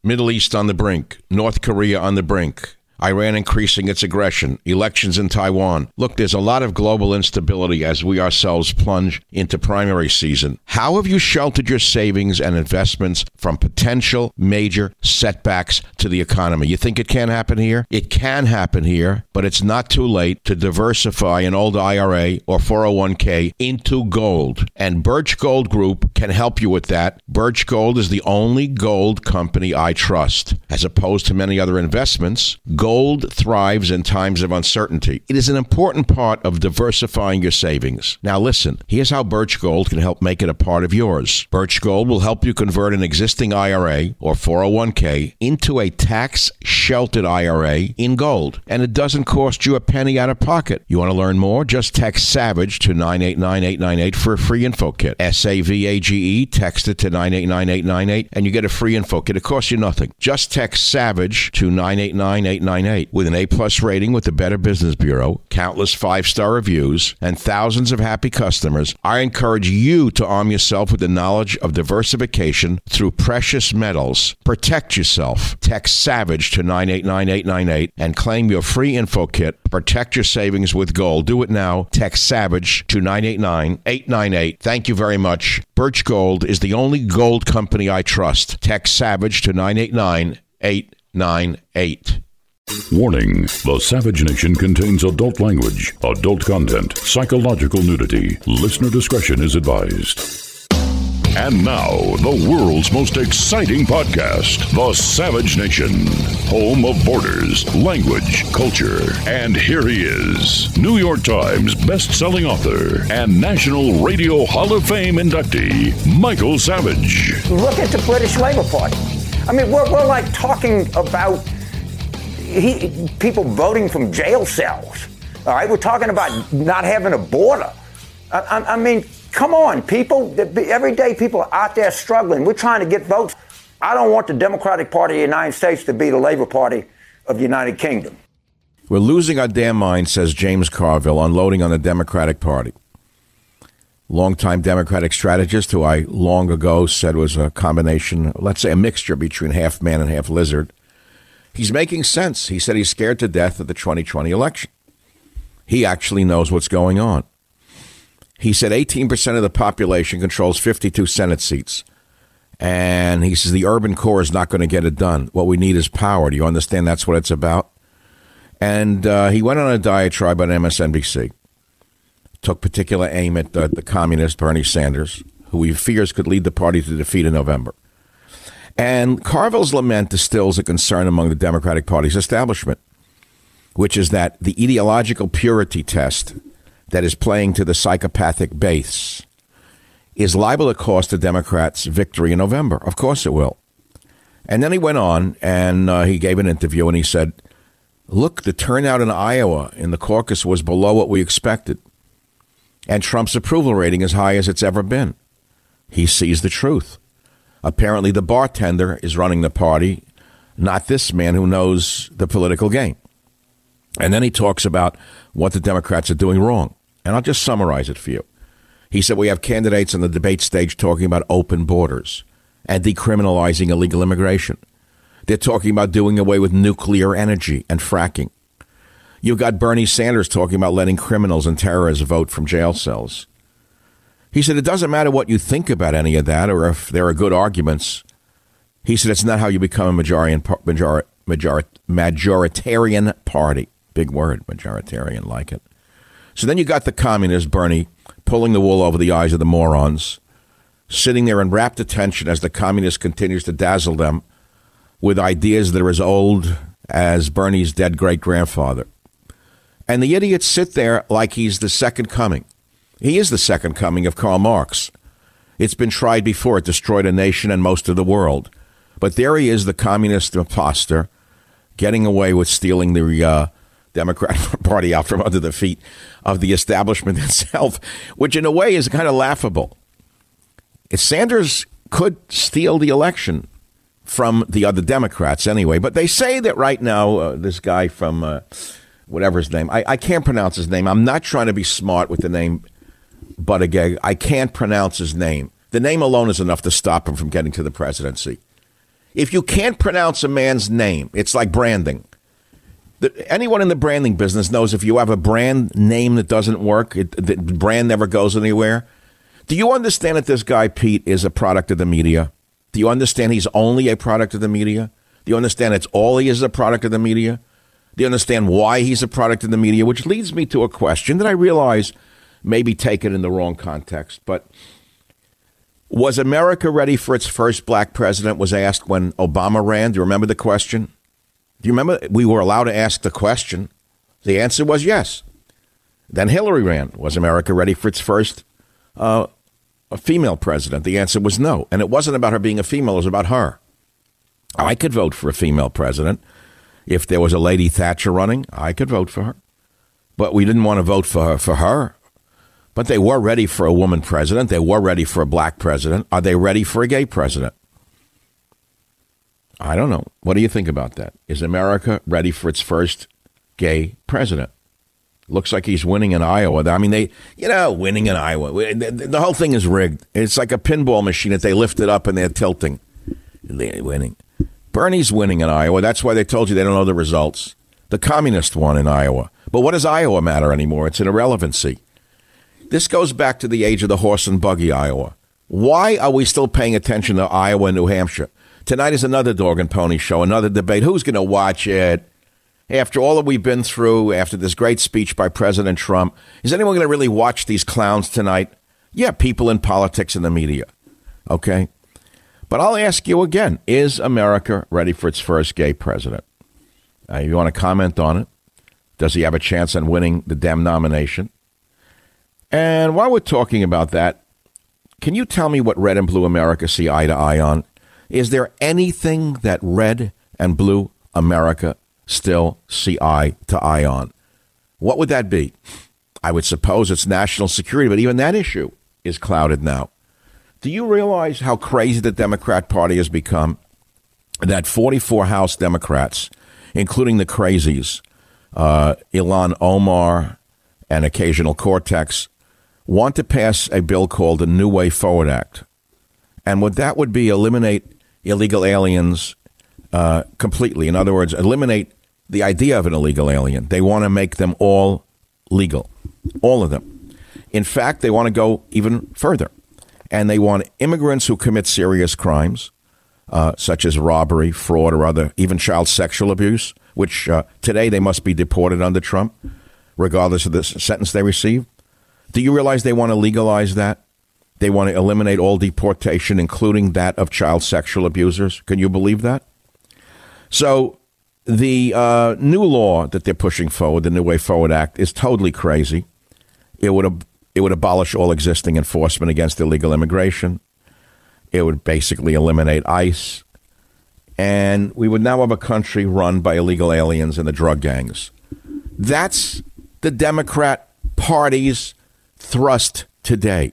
Middle East on the brink. North Korea on the brink. Iran increasing its aggression, elections in Taiwan. Look, there's a lot of global instability as we ourselves plunge into primary season. How have you sheltered your savings and investments from potential major setbacks to the economy? You think it can't happen here? It can happen here, but it's not too late to diversify an old IRA or 401k into gold. And Birch Gold Group can help you with that. Birch Gold is the only gold company I trust. As opposed to many other investments, gold thrives in times of uncertainty. It is an important part of diversifying your savings. Now listen, here's how Birch Gold can help make it a part of yours. Birch Gold will help you convert an existing IRA or 401k into a tax-sheltered IRA in gold. And it doesn't cost you a penny out of pocket. You want to learn more? Just text SAVAGE to 989-898 for a free info kit. SAVAGE, text it to 989-898 and you get a free info kit. It costs you nothing. Just text SAVAGE to 989-898. With an A+ rating with the Better Business Bureau, countless 5-star reviews, and thousands of happy customers, I encourage you to arm yourself with the knowledge of diversification through precious metals. Protect yourself. Text SAVAGE to 989-898 and claim your free info kit. Protect your savings with gold. Do it now. Text SAVAGE to 989-898. Thank you very much. Birch Gold is the only gold company I trust. Text SAVAGE to 989-898. Warning, the Savage Nation contains adult language, adult content, psychological nudity. Listener discretion is advised. And now, the world's most exciting podcast, The Savage Nation, home of borders, language, culture. And here he is, New York Times best-selling author and National Radio Hall of Fame inductee, Michael Savage. Look at the British Labour Party. I mean, we're like talking about people voting from jail cells. All right, we're talking about not having a border. I mean, come on, people. Every day people are out there struggling. We're trying to get votes. I don't want the Democratic Party of the United States to be the Labour Party of the United Kingdom. We're losing our damn minds, says James Carville, unloading on the Democratic Party. Longtime Democratic strategist who I long ago said was a combination, let's say a mixture between half man and half lizard. He's making sense. He said he's scared to death of the 2020 election. He actually knows what's going on. He said 18% of the population controls 52 Senate seats. And he says the urban core is not going to get it done. What we need is power. Do you understand that's what it's about? And he went on a diatribe on MSNBC. Took particular aim at the communist Bernie Sanders, who he fears could lead the party to defeat in November. And Carville's lament distills a concern among the Democratic Party's establishment, which is that the ideological purity test that is playing to the psychopathic base is liable to cost the Democrats victory in November. Of course it will. And then he went on and he gave an interview and he said, look, the turnout in Iowa in the caucus was below what we expected. And Trump's approval rating is high as it's ever been. He sees the truth. Apparently the bartender is running the party, not this man who knows the political game. And then he talks about what the Democrats are doing wrong. And I'll just summarize it for you. He said we have candidates on the debate stage talking about open borders and decriminalizing illegal immigration. They're talking about doing away with nuclear energy and fracking. You've got Bernie Sanders talking about letting criminals and terrorists vote from jail cells. He said, it doesn't matter what you think about any of that or if there are good arguments. He said, it's not how you become a majoritarian party. Big word, majoritarian, like it. So then you got the communist Bernie pulling the wool over the eyes of the morons, sitting there in rapt attention as the communist continues to dazzle them with ideas that are as old as Bernie's dead great-grandfather. And the idiots sit there like he's the second coming. He is the second coming of Karl Marx. It's been tried before. It destroyed a nation and most of the world. But there he is, the communist imposter, getting away with stealing the Democratic Party out from under the feet of the establishment itself, which in a way is kind of laughable. If Sanders could steal the election from the other Democrats anyway, but they say that right now, this guy from whatever his name, I can't pronounce his name. I'm not trying to be smart with the name Buttigieg. I can't pronounce his name. The name alone is enough to stop him from getting to the presidency. If you can't pronounce a man's name, it's like branding. Anyone in the branding business knows if you have a brand name that doesn't work, the brand never goes anywhere. Do you understand that this guy, Pete, is a product of the media? Do you understand he's only a product of the media? Do you understand it's all he is a product of the media? Do you understand why he's a product of the media? Which leads me to a question that I realize may be taken in the wrong context. But was America ready for its first black president was asked when Obama ran. Do you remember the question? Do you remember we were allowed to ask the question? The answer was yes. Then Hillary ran. Was America ready for its first a female president? The answer was no. And it wasn't about her being a female. It was about her. I could vote for a female president. If there was a Lady Thatcher running, I could vote for her. But we didn't want to vote for her. But they were ready for a woman president. They were ready for a black president. Are they ready for a gay president? I don't know. What do you think about that? Is America ready for its first gay president? Looks like he's winning in Iowa. I mean, winning in Iowa. The whole thing is rigged. It's like a pinball machine that they lifted up and they're tilting. They're winning. Bernie's winning in Iowa. That's why they told you they don't know the results. The communist won in Iowa. But what does Iowa matter anymore? It's an irrelevancy. This goes back to the age of the horse and buggy Iowa. Why are we still paying attention to Iowa and New Hampshire? Tonight is another dog and pony show, another debate. Who's going to watch it? After all that we've been through, after this great speech by President Trump, is anyone going to really watch these clowns tonight? Yeah, people in politics and the media. Okay? But I'll ask you again, is America ready for its first gay president? You want to comment on it? Does he have a chance on winning the Dem nomination? And while we're talking about that, can you tell me what red and blue America see eye to eye on? Is there anything that red and blue America still see eye to eye on? What would that be? I would suppose it's national security, but even that issue is clouded now. Do you realize how crazy the Democrat Party has become? That 44 House Democrats, including the crazies, Ilhan Omar and occasional Cortex, want to pass a bill called the New Way Forward Act. And what that would be eliminate illegal aliens completely. In other words, eliminate the idea of an illegal alien. They want to make them all legal, all of them. In fact, they want to go even further. And they want immigrants who commit serious crimes, such as robbery, fraud, or other, even child sexual abuse, which today they must be deported under Trump, regardless of the sentence they receive. Do you realize they want to legalize that? They want to eliminate all deportation, including that of child sexual abusers. Can you believe that? So the new law that they're pushing forward, the New Way Forward Act, is totally crazy. It would abolish all existing enforcement against illegal immigration. It would basically eliminate ICE. And we would now have a country run by illegal aliens and the drug gangs. That's the Democrat Party's thrust today.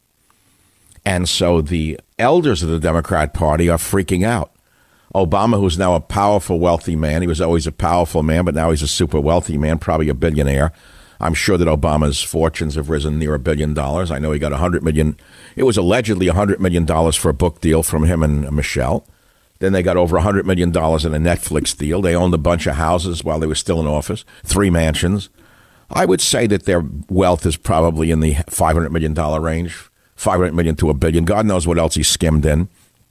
And so the elders of the Democrat Party are freaking out. Obama, who's now a powerful, wealthy man, he was always a powerful man, but now he's a super wealthy man, probably a billionaire. I'm sure that Obama's fortunes have risen near $1 billion. I know he got $100 million. It was allegedly $100 million for a book deal from him and Michelle. Then they got over $100 million in a Netflix deal. They owned a bunch of houses while they were still in office, 3 mansions. I would say that their wealth is probably in the $500 million range, $500 million to $1 billion. God knows what else he skimmed in.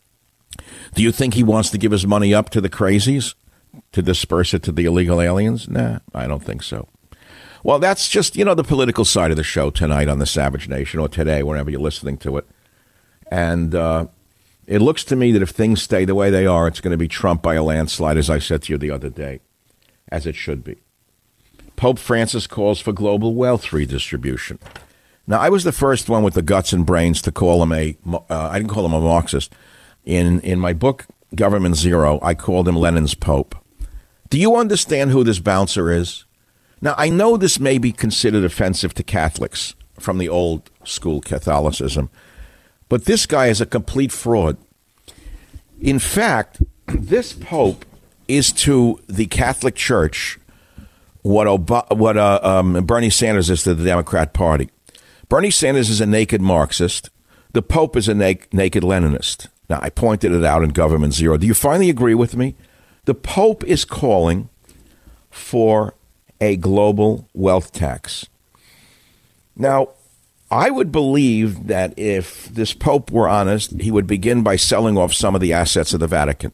Do you think he wants to give his money up to the crazies to disperse it to the illegal aliens? Nah, I don't think so. Well, that's just, the political side of the show tonight on the Savage Nation, or today, whenever you're listening to it. And it looks to me that if things stay the way they are, it's going to be Trump by a landslide, as I said to you the other day, as it should be. Pope Francis calls for global wealth redistribution. Now, I was the first one with the guts and brains to call him I didn't call him a Marxist. In my book, Government Zero, I called him Lenin's Pope. Do you understand who this bouncer is? Now, I know this may be considered offensive to Catholics from the old school Catholicism, but this guy is a complete fraud. In fact, this Pope is to the Catholic Church what Bernie Sanders is to the Democrat Party. Bernie Sanders is a naked Marxist. The Pope is a naked Leninist. Now, I pointed it out in Government Zero. Do you finally agree with me? The Pope is calling for a global wealth tax. Now, I would believe that if this Pope were honest, he would begin by selling off some of the assets of the Vatican.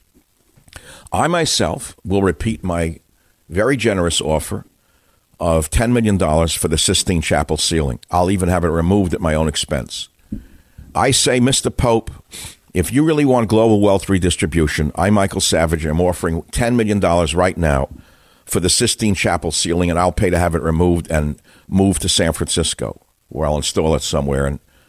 I myself will repeat my very generous offer of $10 million for the Sistine Chapel ceiling. I'll even have it removed at my own expense. I say, Mr. Pope, if you really want global wealth redistribution, I, Michael Savage, am offering $10 million right now for the Sistine Chapel ceiling, and I'll pay to have it removed and moved to San Francisco, where I'll install it somewhere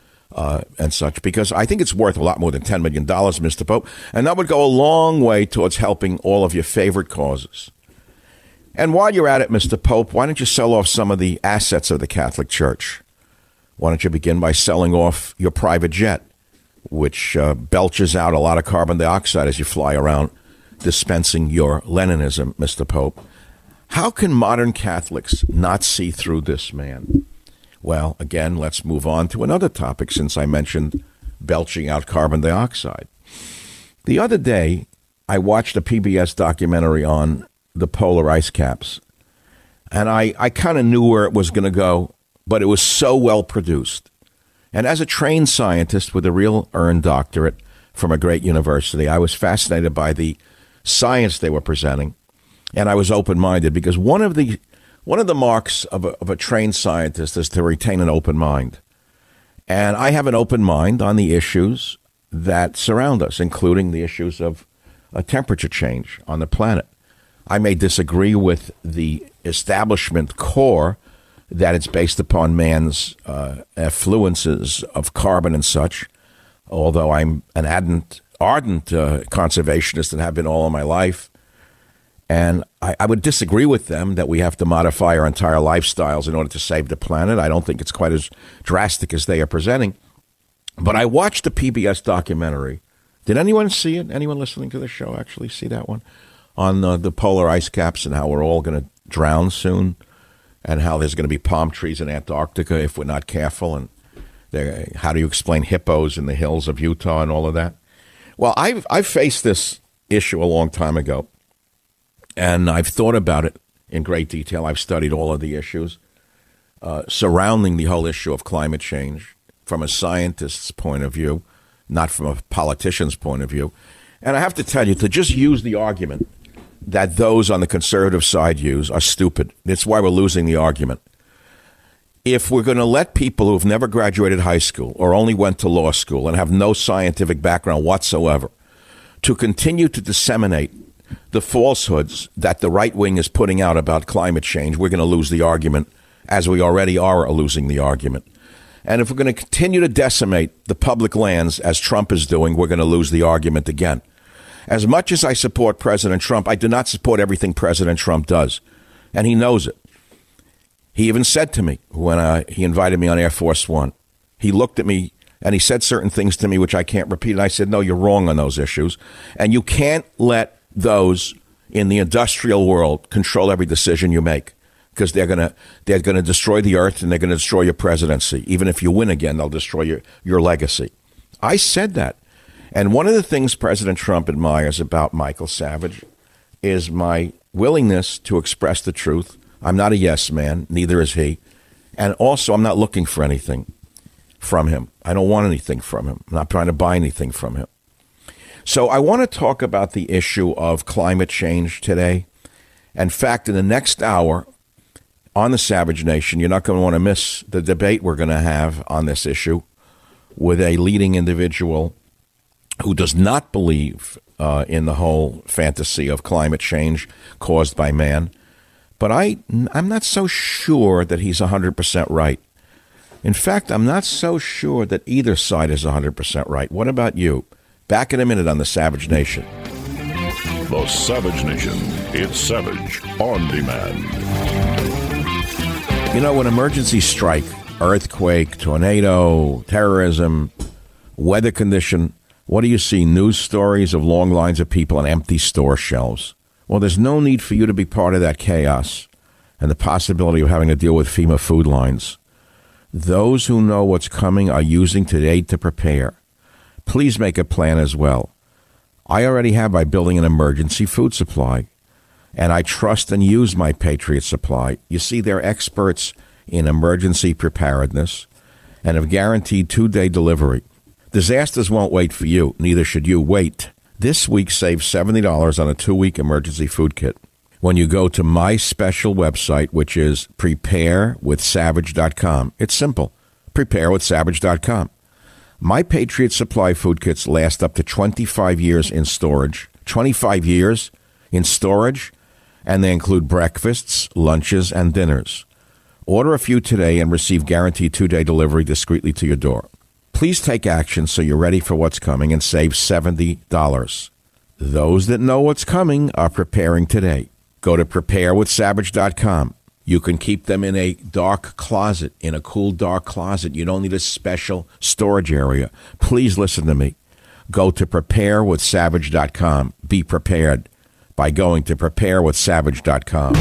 and such, because I think it's worth a lot more than $10 million, Mr. Pope, and that would go a long way towards helping all of your favorite causes. And while you're at it, Mr. Pope, why don't you sell off some of the assets of the Catholic Church? Why don't you begin by selling off your private jet, which belches out a lot of carbon dioxide as you fly around dispensing your Leninism, Mr. Pope? How can modern Catholics not see through this man? Well, again, let's move on to another topic since I mentioned belching out carbon dioxide. The other day, I watched a PBS documentary on the polar ice caps, and I kind of knew where it was going to go, but it was so well produced. And as a trained scientist with a real earned doctorate from a great university, I was fascinated by the science they were presenting, and I was open-minded because one of the marks of a trained scientist is to retain an open mind. And I have an open mind on the issues that surround us, including the issues of temperature change on the planet. I may disagree with the establishment core that it's based upon man's effluences of carbon and such, although I'm an ardent conservationist and have been all of my life. And I would disagree with them that we have to modify our entire lifestyles in order to save the planet. I don't think it's quite as drastic as they are presenting. But I watched the PBS documentary. Did anyone see it? Anyone listening to the show actually see that one? On the polar ice caps and how we're all going to drown soon, and how there's going to be palm trees in Antarctica if we're not careful, and how do you explain hippos in the hills of Utah and all of that? Well, I've faced this issue a long time ago, and I've thought about it in great detail. I've studied all of the issues surrounding the whole issue of climate change from a scientist's point of view, not from a politician's point of view. And I have to tell you, to just use the argument that those on the conservative side use are stupid. That's why we're losing the argument. If we're going to let people who have never graduated high school or only went to law school and have no scientific background whatsoever to continue to disseminate the falsehoods that the right wing is putting out about climate change, we're going to lose the argument, as we already are losing the argument. And if we're going to continue to decimate the public lands, as Trump is doing, we're going to lose the argument again. As much as I support President Trump, I do not support everything President Trump does. And he knows it. He even said to me when he invited me on Air Force One, he looked at me and he said certain things to me which I can't repeat. And I said, no, you're wrong on those issues. And you can't let those in the industrial world control every decision you make, because they're going to destroy the earth and they're going to destroy your presidency. Even if you win again, they'll destroy your legacy. I said that. And one of the things President Trump admires about Michael Savage is my willingness to express the truth. I'm not a yes man, neither is he. And also, I'm not looking for anything from him. I don't want anything from him. I'm not trying to buy anything from him. So I want to talk about the issue of climate change today. In fact, in the next hour on the Savage Nation, you're not going to want to miss the debate we're going to have on this issue with a leading individual who does not believe in the whole fantasy of climate change caused by man. But I'm not so sure that he's 100% right. In fact, I'm not so sure that either side is 100% right. What about you? Back in a minute on the Savage Nation. The Savage Nation. It's Savage on demand. You know, when emergencies strike, earthquake, tornado, terrorism, weather condition, what do you see? News stories of long lines of people on empty store shelves. Well, there's no need for you to be part of that chaos and the possibility of having to deal with FEMA food lines. Those who know what's coming are using today to prepare. please make a plan as well. I already have by building an emergency food supply, and I trust and use my Patriot Supply. You see, they're experts in emergency preparedness and have guaranteed 2-day delivery. Disasters won't wait for you. Neither should you wait. This week, save $70 on a 2-week emergency food kit when you go to my special website, which is preparewithsavage.com. It's simple. Preparewithsavage.com. My Patriot Supply food kits last up to 25 years in storage. 25 years in storage, and they include breakfasts, lunches, and dinners. Order a few today and receive guaranteed 2-day delivery discreetly to your door. Please take action so you're ready for what's coming and save $70. Those that know what's coming are preparing today. Go to preparewithsavage.com. You can keep them in a dark closet, in a cool, dark closet. You don't need a special storage area. Please listen to me. Go to preparewithsavage.com. Be prepared by going to preparewithsavage.com.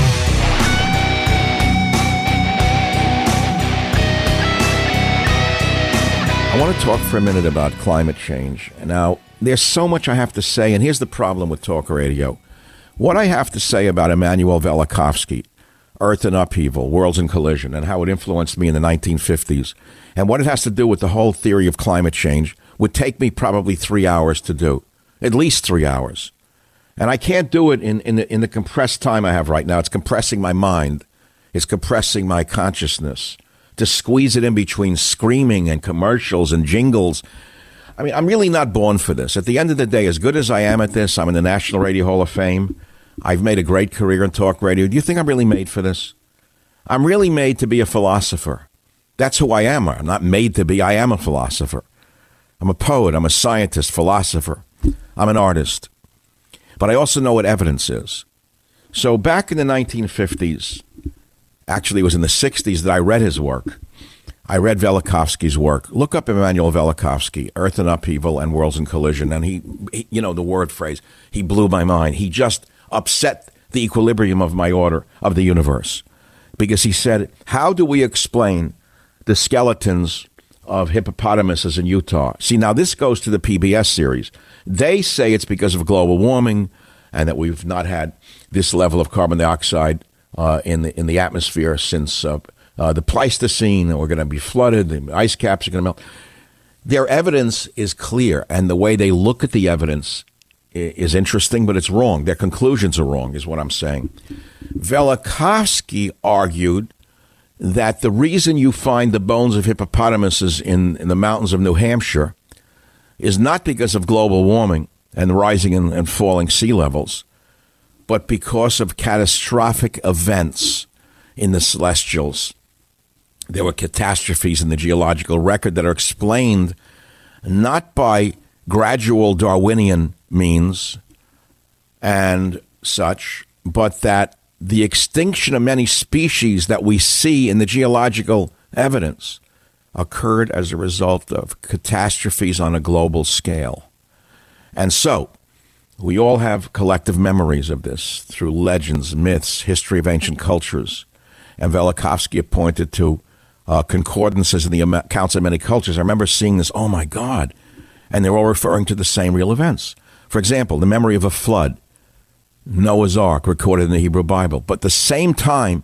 I want to talk for a minute about climate change. Now, there's so much I have to say, and here's the problem with talk radio. What I have to say about Immanuel Velikovsky, Earth in Upheaval, Worlds in Collision, and how it influenced me in the 1950s, and what it has to do with the whole theory of climate change, would take me probably 3 hours to do, at least 3 hours. And I can't do it in the compressed time I have right now. It's compressing my mind. It's compressing my consciousness. To squeeze it in between screaming and commercials and jingles. I mean, I'm really not born for this. At the end of the day, as good as I am at this, I'm in the National Radio Hall of Fame. I've made a great career in talk radio. Do you think I'm really made for this? I'm really made to be a philosopher. That's who I am. I'm not made to be. I am a philosopher. I'm a poet. I'm a scientist, philosopher. I'm an artist. But I also know what evidence is. So back in the 1950s, actually it was in the 60s that I read his work. I read Velikovsky's work. Look up Immanuel Velikovsky, Earth in Upheaval and Worlds in Collision. And he, you know, the word phrase, he blew my mind. He just upset the equilibrium of my order of the universe. Because he said, how do we explain the skeletons of hippopotamuses in Utah? See, now this goes to the PBS series. They say it's because of global warming and that we've not had this level of carbon dioxide in the atmosphere since the Pleistocene, and we're going to be flooded, the ice caps are going to melt. Their evidence is clear, and the way they look at the evidence is interesting, but it's wrong. Their conclusions are wrong, is what I'm saying. Velikovsky argued that the reason you find the bones of hippopotamuses in the mountains of New Hampshire is not because of global warming and rising and falling sea levels, but because of catastrophic events in the celestials. There were catastrophes in the geological record that are explained not by gradual Darwinian means and such, but that the extinction of many species that we see in the geological evidence occurred as a result of catastrophes on a global scale. And so, we all have collective memories of this through legends, myths, history of ancient cultures. And Velikovsky pointed to concordances in the accounts of many cultures. I remember seeing this, oh my God, and they're all referring to the same real events. For example, the memory of a flood, Noah's Ark, recorded in the Hebrew Bible. But the same time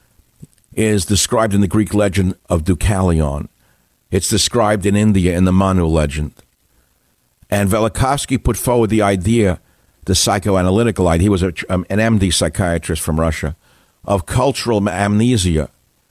is described in the Greek legend of Deucalion. It's described in India in the Manu legend. And Velikovsky put forward the idea, the psychoanalytical idea, he was an MD psychiatrist from Russia, of cultural amnesia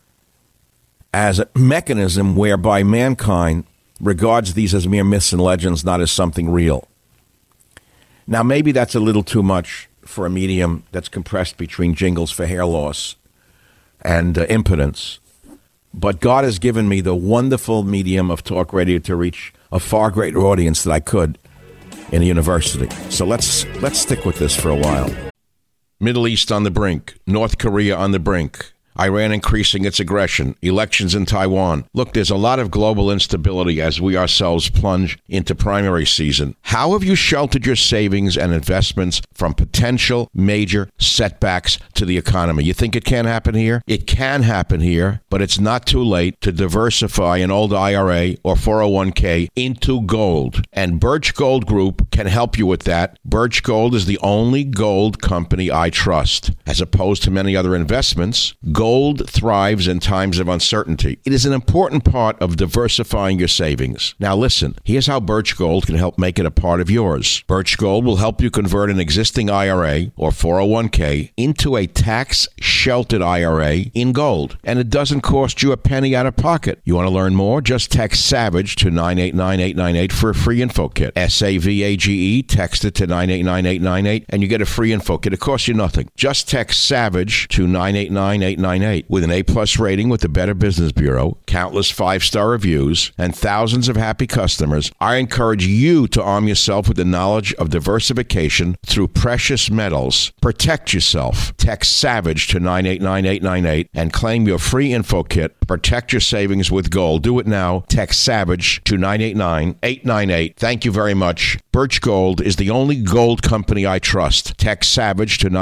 as a mechanism whereby mankind regards these as mere myths and legends, not as something real. Now, maybe that's a little too much for a medium that's compressed between jingles for hair loss and impotence. But God has given me the wonderful medium of talk radio to reach a far greater audience than I could in a university. So let's stick with this for a while. Middle East on the brink, North Korea on the brink, Iran increasing its aggression, elections in Taiwan. Look, there's a lot of global instability as we ourselves plunge into primary season. How have you sheltered your savings and investments from potential major setbacks to the economy? You think it can't happen here? It can happen here, but it's not too late to diversify an old IRA or 401k into gold. And Birch Gold Group can help you with that. Birch Gold is the only gold company I trust. As opposed to many other investments, gold thrives in times of uncertainty. It is an important part of diversifying your savings. Now listen, here's how Birch Gold can help make it a part of yours. Birch Gold will help you convert an existing IRA or 401k into a tax-sheltered IRA in gold. And it doesn't cost you a penny out of pocket. You want to learn more? Just text SAVAGE to 989-898 for a free info kit. SAVAGE, text it to 989-898 and you get a free info kit. It costs you nothing. Just text SAVAGE to 989-898 with an A-plus rating with the Better Business Bureau, countless 5-star reviews, and thousands of happy customers. I encourage you to arm yourself with the knowledge of diversification through precious metals. Protect yourself. Text SAVAGE to 989-898 and claim your free info kit. Protect your savings with gold. Do it now. Text SAVAGE to 989-898. Thank you very much. Birch Gold is the only gold company I trust. Text SAVAGE to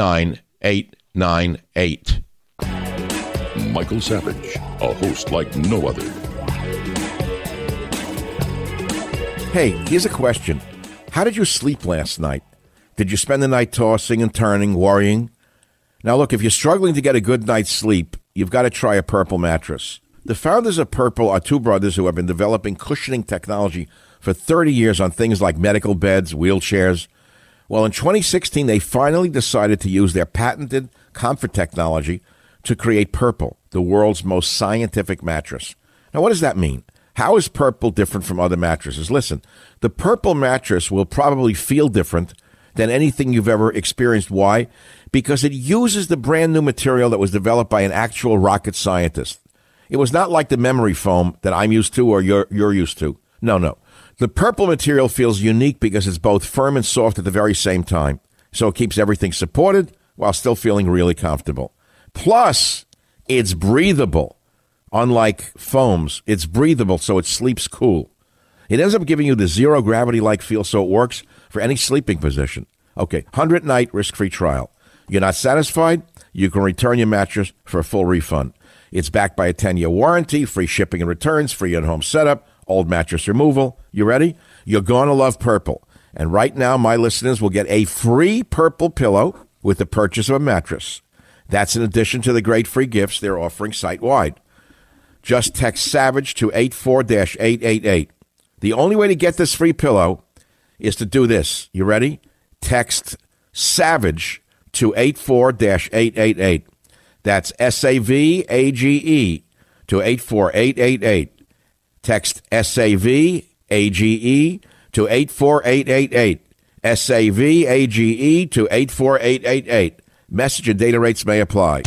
989-898. Michael Savage, a host like no other. Hey, here's a question. How did you sleep last night? Did you spend the night tossing and turning, worrying? Now look, if you're struggling to get a good night's sleep, you've got to try a Purple mattress. The founders of Purple are two brothers who have been developing cushioning technology for 30 years on things like medical beds, wheelchairs. Well, in 2016, they finally decided to use their patented comfort technology to create Purple, the world's most scientific mattress. Now, what does that mean? How is Purple different from other mattresses? Listen, the Purple mattress will probably feel different than anything you've ever experienced. Why? Because it uses the brand new material that was developed by an actual rocket scientist. It was not like the memory foam that I'm used to or you're used to. No. The Purple material feels unique because it's both firm and soft at the very same time. So it keeps everything supported while still feeling really comfortable. Plus, it's breathable. Unlike foams, it's breathable, so it sleeps cool. It ends up giving you the zero gravity-like feel, so it works for any sleeping position. Okay, 100-night risk-free trial. You're not satisfied? You can return your mattress for a full refund. It's backed by a 10-year warranty, free shipping and returns, free in-home setup, old mattress removal. You ready? You're going to love Purple. And right now, my listeners will get a free Purple pillow with the purchase of a mattress. That's in addition to the great free gifts they're offering site-wide. Just text SAVAGE to 84-888. The only way to get this free pillow is to do this. You ready? Text SAVAGE to 84-888. That's SAVAGE to 84888. Text SAVAGE to 84888. SAVAGE to 84888. Message and data rates may apply.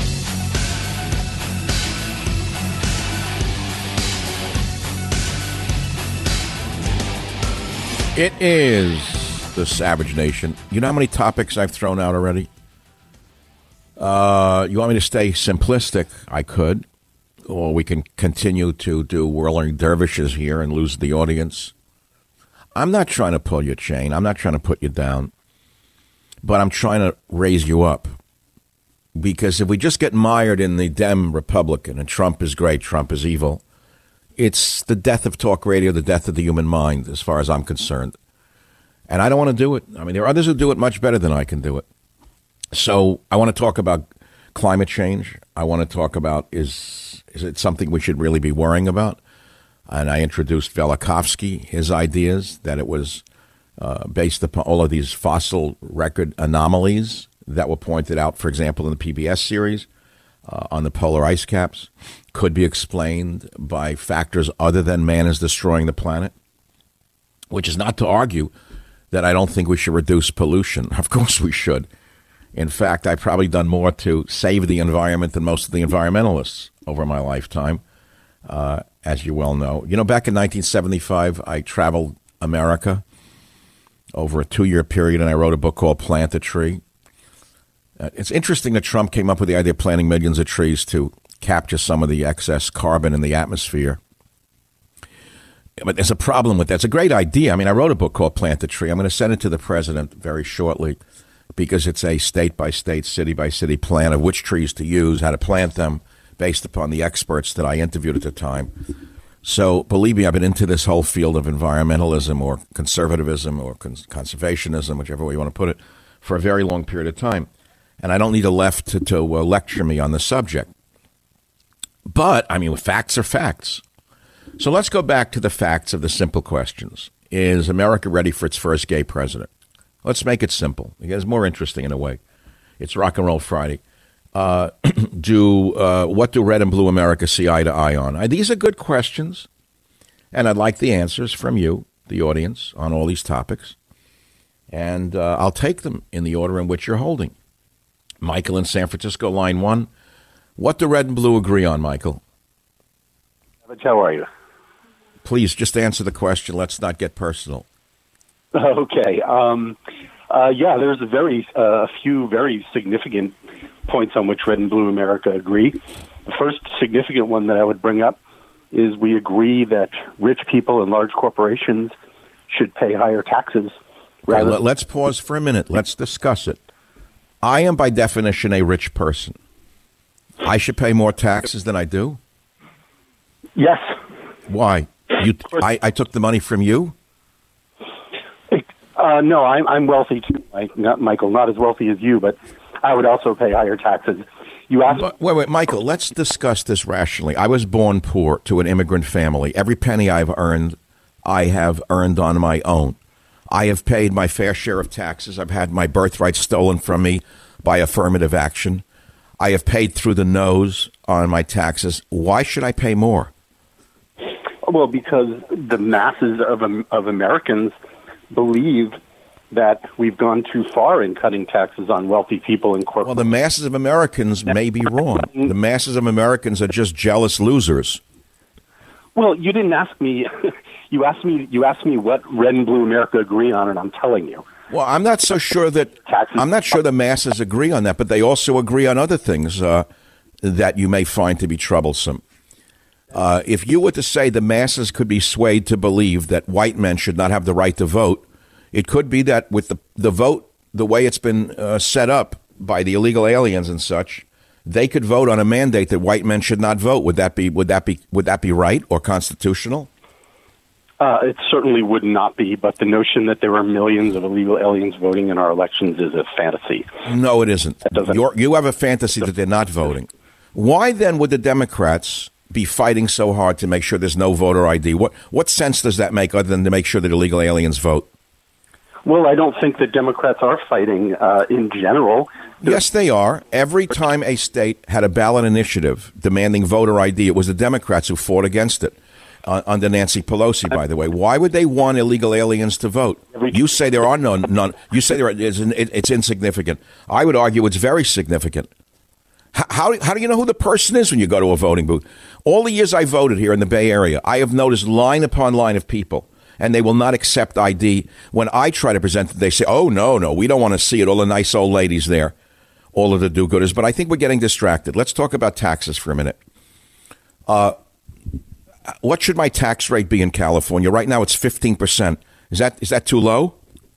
It is the Savage Nation. You know how many topics I've thrown out already? You want me to stay simplistic? I could. Or we can continue to do whirling dervishes here and lose the audience. I'm not trying to pull your chain. I'm not trying to put you down. But I'm trying to raise you up. Because if we just get mired in the Dem-Republican and Trump is great, Trump is evil, it's the death of talk radio, the death of the human mind, as far as I'm concerned. And I don't want to do it. I mean, there are others who do it much better than I can do it. So I want to talk about climate change. I want to talk about is it something we should really be worrying about? And I introduced Velikovsky, his ideas, that it was based upon all of these fossil record anomalies that were pointed out, for example, in the PBS series on the polar ice caps, could be explained by factors other than man is destroying the planet, which is not to argue that I don't think we should reduce pollution. Of course we should. In fact, I've probably done more to save the environment than most of the environmentalists over my lifetime, as you well know. You know, back in 1975, I traveled America over a 2-year period, and I wrote a book called Plant a Tree. It's interesting that Trump came up with the idea of planting millions of trees to capture some of the excess carbon in the atmosphere. But there's a problem with that. It's a great idea. I mean, I wrote a book called Plant a Tree. I'm going to send it to the president very shortly because it's a state-by-state, city-by-city plan of which trees to use, how to plant them, based upon the experts that I interviewed at the time. So, believe me, I've been into this whole field of environmentalism or conservatism or conservationism, whichever way you want to put it, for a very long period of time. And I don't need a left to lecture me on the subject. But, I mean, facts are facts. So let's go back to the facts of the simple questions. Is America ready for its first gay president? Let's make it simple. It's more interesting in a way. It's Rock and Roll Friday. What do red and blue America see eye to eye on? These are good questions, and I'd like the answers from you, the audience, on all these topics. And I'll take them in the order in which you're holding. Michael in San Francisco, line 1. What do red and blue agree on, Michael? How are you? Please, just answer the question. Let's not get personal. Okay. There's a few very significant points on which red and blue America agree. The first significant one that I would bring up is we agree that rich people and large corporations should pay higher taxes. Let's pause for a minute. Let's discuss it. I am, by definition, a rich person. I should pay more taxes than I do? Yes. Why? I took the money from you? No, I'm wealthy too, Michael. Not as wealthy as you, but I would also pay higher taxes. You asked. Wait, Michael. Let's discuss this rationally. I was born poor to an immigrant family. Every penny I have earned on my own. I have paid my fair share of taxes. I've had my birthright stolen from me by affirmative action. I have paid through the nose on my taxes. Why should I pay more? Well, because the masses of Americans believe that we've gone too far in cutting taxes on wealthy people and corporations. Well, the masses of Americans may be wrong. The masses of Americans are just jealous losers. Well, you didn't ask me. You asked me what red and blue America agree on, and I'm telling you. Well, I'm not so sure that I'm not sure the masses agree on that, but they also agree on other things that you may find to be troublesome. If you were to say the masses could be swayed to believe that white men should not have the right to vote, it could be that with the vote, the way it's been set up by the illegal aliens and such, they could vote on a mandate that white men should not vote. Would that be right or constitutional? It certainly would not be, but the notion that there are millions of illegal aliens voting in our elections is a fantasy. No, it isn't. You have a fantasy that they're not voting. Why then would the Democrats be fighting so hard to make sure there's no voter ID? What sense does that make other than to make sure that illegal aliens vote? Well, I don't think that Democrats are fighting in general. Yes, they are. Every time a state had a ballot initiative demanding voter ID, it was the Democrats who fought against it. Under Nancy Pelosi, by the way. Why would they want illegal aliens to vote? You say there are none. You say it's insignificant. I would argue it's very significant. How do you know who the person is when you go to a voting booth? All the years I voted here in the Bay Area, I have noticed line upon line of people, and they will not accept ID. When I try to present it, they say, oh, no, we don't want to see it. All the nice old ladies there, all of the do-gooders. But I think we're getting distracted. Let's talk about taxes for a minute. What should my tax rate be in California? Right now it's 15%. Is that too low?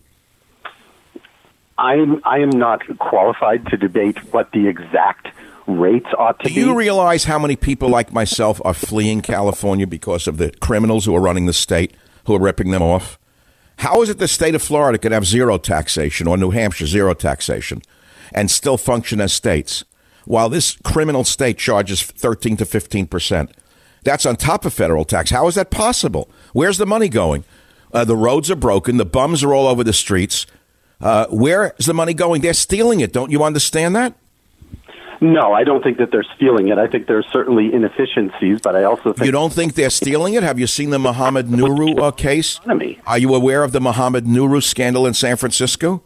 I am not qualified to debate what the exact rates ought to be. Do you realize how many people like myself are fleeing California because of the criminals who are running the state, who are ripping them off? How is it the state of Florida can have zero taxation, or New Hampshire zero taxation, and still function as states, while this criminal state charges 13 to 15%? That's on top of federal tax. How is that possible? Where's the money going? The roads are broken. The bums are all over the streets. Where is the money going? They're stealing it. Don't you understand that? No, I don't think that they're stealing it. I think there's certainly inefficiencies, but I also think... You don't think they're stealing it? Have you seen the Mohammed Nuru case? Are you aware of the Mohammed Nuru scandal in San Francisco?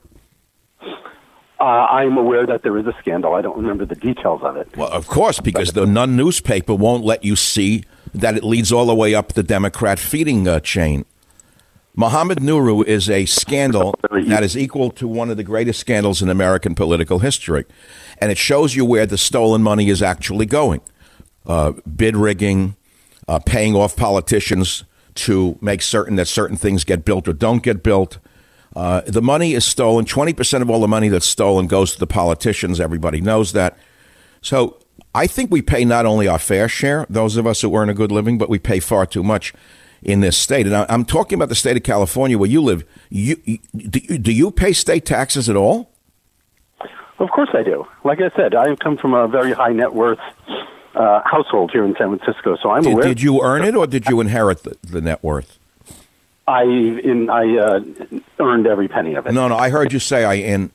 I'm aware that there is a scandal. I don't remember the details of it. Well, of course, because the Nun newspaper won't let you see that it leads all the way up the Democrat feeding chain. Mohammed Nuru is a scandal that is equal to one of the greatest scandals in American political history. And it shows you where the stolen money is actually going. Bid rigging, paying off politicians to make certain that certain things get built or don't get built. The money is stolen. 20% of all the money that's stolen goes to the politicians. Everybody knows that. So I think we pay not only our fair share, those of us who earn a good living, but we pay far too much in this state. And I'm talking about the state of California where you live. Do you pay state taxes at all? Of course I do. Like I said, I come from a very high net worth household here in San Francisco, so I'm aware. Did you earn it or did you inherit the net worth? I earned every penny of it. No, I heard you say I in.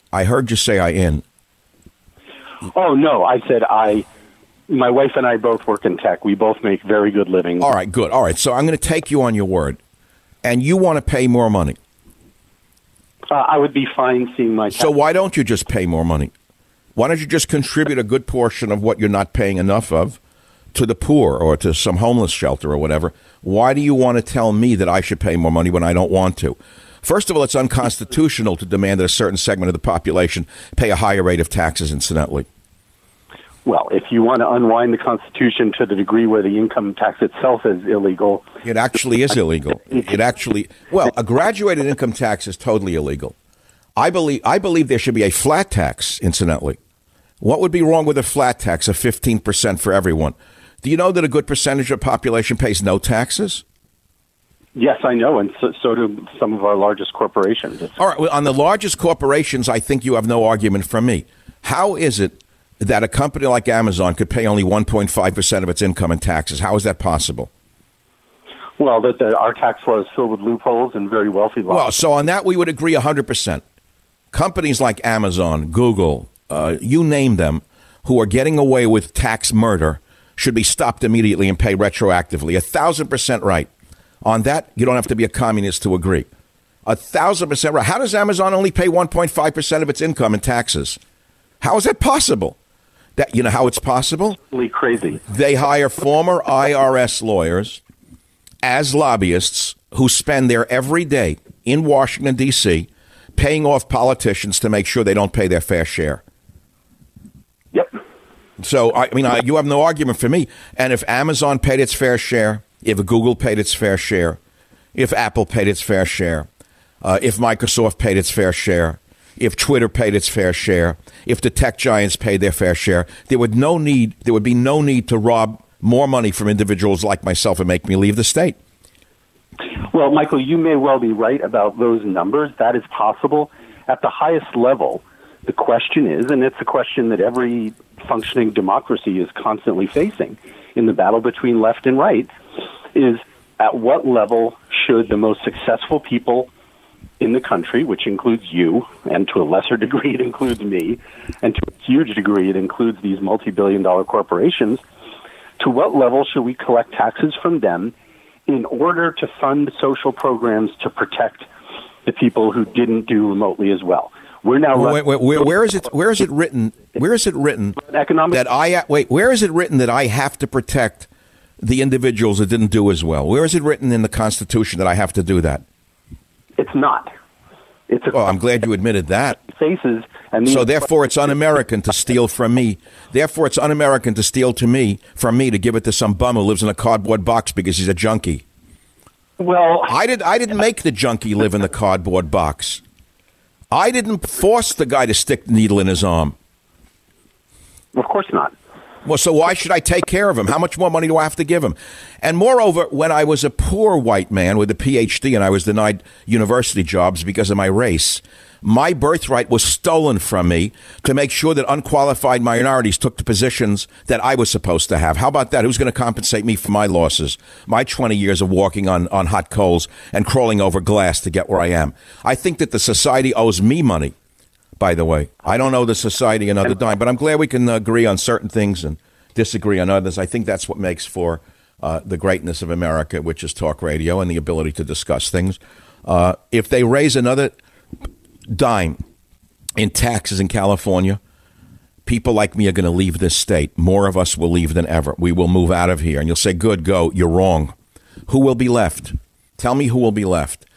Oh, no, I said my wife and I both work in tech. We both make very good livings. All right, good. All right, so I'm going to take you on your word. And you want to pay more money. I would be fine seeing my tax. So why don't you just pay more money? Why don't you just contribute a good portion of what you're not paying enough of to the poor or to some homeless shelter or whatever? Why do you want to tell me that I should pay more money when I don't want to? First of all, it's unconstitutional to demand that a certain segment of the population pay a higher rate of taxes, incidentally. Well, if you want to unwind the Constitution to the degree where the income tax itself is illegal. It actually is illegal. A graduated income tax is totally illegal. I believe there should be a flat tax, incidentally. What would be wrong with a flat tax of 15% for everyone? Do you know that a good percentage of the population pays no taxes? Yes, I know, and so do some of our largest corporations. All right, well, on the largest corporations, I think you have no argument from me. How is it that a company like Amazon could pay only 1.5% of its income in taxes? How is that possible? Well, our tax law is filled with loopholes and very wealthy laws. Well, so on that we would agree 100%. Companies like Amazon, Google, you name them, who are getting away with tax murder should be stopped immediately and paid retroactively. 1,000% right. On that, you don't have to be a communist to agree. 1,000% right. How does Amazon only pay 1.5% of its income in taxes? How is that possible? That, you know how it's possible? Crazy. They hire former IRS lawyers as lobbyists who spend their every day in Washington, D.C., paying off politicians to make sure they don't pay their fair share. Yep. So, you have no argument for me. And if Amazon paid its fair share, if Google paid its fair share, if Apple paid its fair share, if Microsoft paid its fair share, if Twitter paid its fair share, if the tech giants paid their fair share, there would be no need to rob more money from individuals like myself and make me leave the state. Well, Michael, you may well be right about those numbers. That is possible. At the highest level, the question is, and it's a question that every functioning democracy is constantly facing in the battle between left and right, is at what level should the most successful people in the country, which includes you, and to a lesser degree it includes me, and to a huge degree it includes these multi-billion-dollar corporations, to what level should we collect taxes from them in order to fund social programs to protect the people who didn't do remotely as well? We're now where is it written that I have to protect the individuals that didn't do as well? Where is it written in the Constitution that I have to do that? It's not. I'm glad you admitted that. Faces so therefore it's un-American to steal from me. Therefore it's un-American to steal from me to give it to some bum who lives in a cardboard box because he's a junkie. Well, I didn't make the junkie live in the cardboard box. I didn't force the guy to stick the needle in his arm. Of course not. Well, so why should I take care of him? How much more money do I have to give him? And moreover, when I was a poor white man with a PhD and I was denied university jobs because of my race, my birthright was stolen from me to make sure that unqualified minorities took the positions that I was supposed to have. How about that? Who's going to compensate me for my losses, my 20 years of walking on hot coals and crawling over glass to get where I am? I think that the society owes me money. By the way, I don't owe the society another dime, but I'm glad we can agree on certain things and disagree on others. I think that's what makes for the greatness of America, which is talk radio and the ability to discuss things. If they raise another dime in taxes in California, people like me are going to leave this state. More of us will leave than ever. We will move out of here. And you'll say, good, go. You're wrong. Who will be left? Tell me who will be left.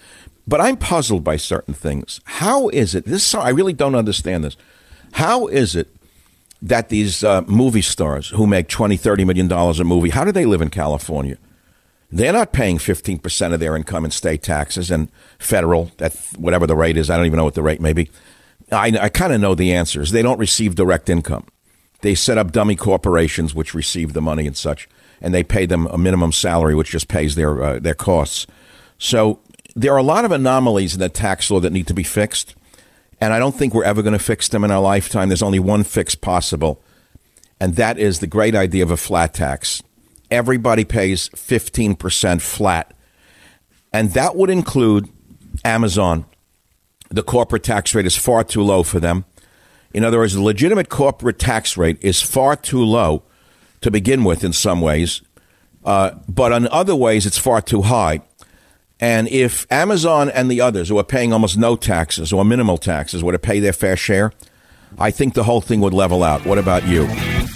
But I'm puzzled by certain things. How is it, I really don't understand this. How is it that these movie stars who make $20, $30 million a movie, how do they live in California? They're not paying 15% of their income in state taxes and federal, that whatever the rate is. I don't even know what the rate may be. I kind of know the answers. They don't receive direct income. They set up dummy corporations which receive the money and such, and they pay them a minimum salary which just pays their costs. So there are a lot of anomalies in the tax law that need to be fixed, and I don't think we're ever going to fix them in our lifetime. There's only one fix possible, and that is the great idea of a flat tax. Everybody pays 15% flat, and that would include Amazon. The corporate tax rate is far too low for them. In other words, the legitimate corporate tax rate is far too low to begin with in some ways, but in other ways it's far too high. And if Amazon and the others who are paying almost no taxes or minimal taxes were to pay their fair share, I think the whole thing would level out. What about you?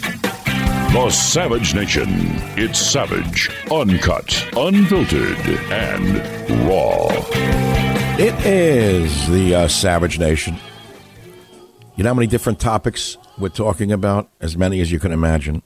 The Savage Nation. It's savage, uncut, unfiltered, and raw. It is the Savage Nation. You know how many different topics we're talking about? As many as you can imagine.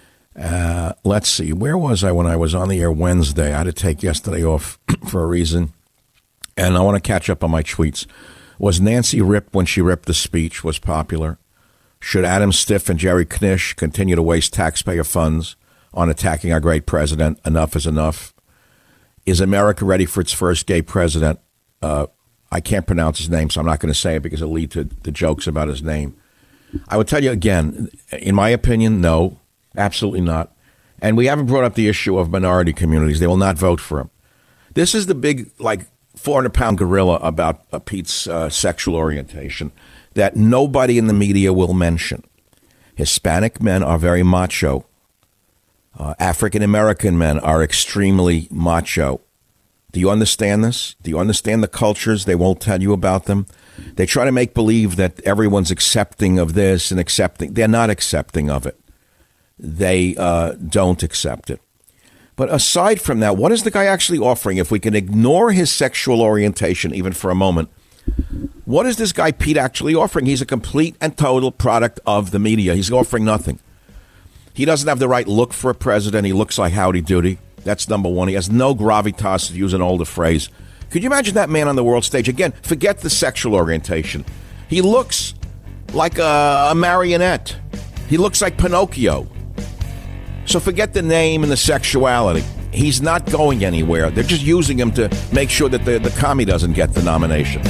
Let's see. Where was I when I was on the air Wednesday? I had to take yesterday off for a reason. And I want to catch up on my tweets. Was Nancy ripped when she ripped the speech? Was popular? Should Adam Schiff and Jerry Knish continue to waste taxpayer funds on attacking our great president? Enough is enough. Is America ready for its first gay president? I can't pronounce his name, so I'm not going to say it because it'll lead to the jokes about his name. I would tell you again, in my opinion, no, absolutely not. And we haven't brought up the issue of minority communities. They will not vote for him. This is the big, 400-pound gorilla about Pete's sexual orientation that nobody in the media will mention. Hispanic men are very macho. African-American men are extremely macho. Do you understand this? Do you understand the cultures? They won't tell you about them. They try to make believe that everyone's accepting of this and accepting. They're not accepting of it. They don't accept it. But aside from that, what is the guy actually offering? If we can ignore his sexual orientation even for a moment, what is this guy Pete actually offering? He's a complete and total product of the media. He's offering nothing. He doesn't have the right look for a president. He looks like Howdy Doody. That's number one. He has no gravitas, to use an older phrase. Could you imagine that man on the world stage? Again, forget the sexual orientation. He looks like a marionette. He looks like Pinocchio. So forget the name and the sexuality. He's not going anywhere. They're just using him to make sure that the commie doesn't get the nomination.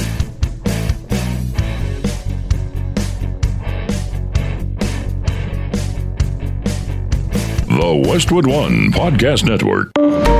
The Westwood One Podcast Network.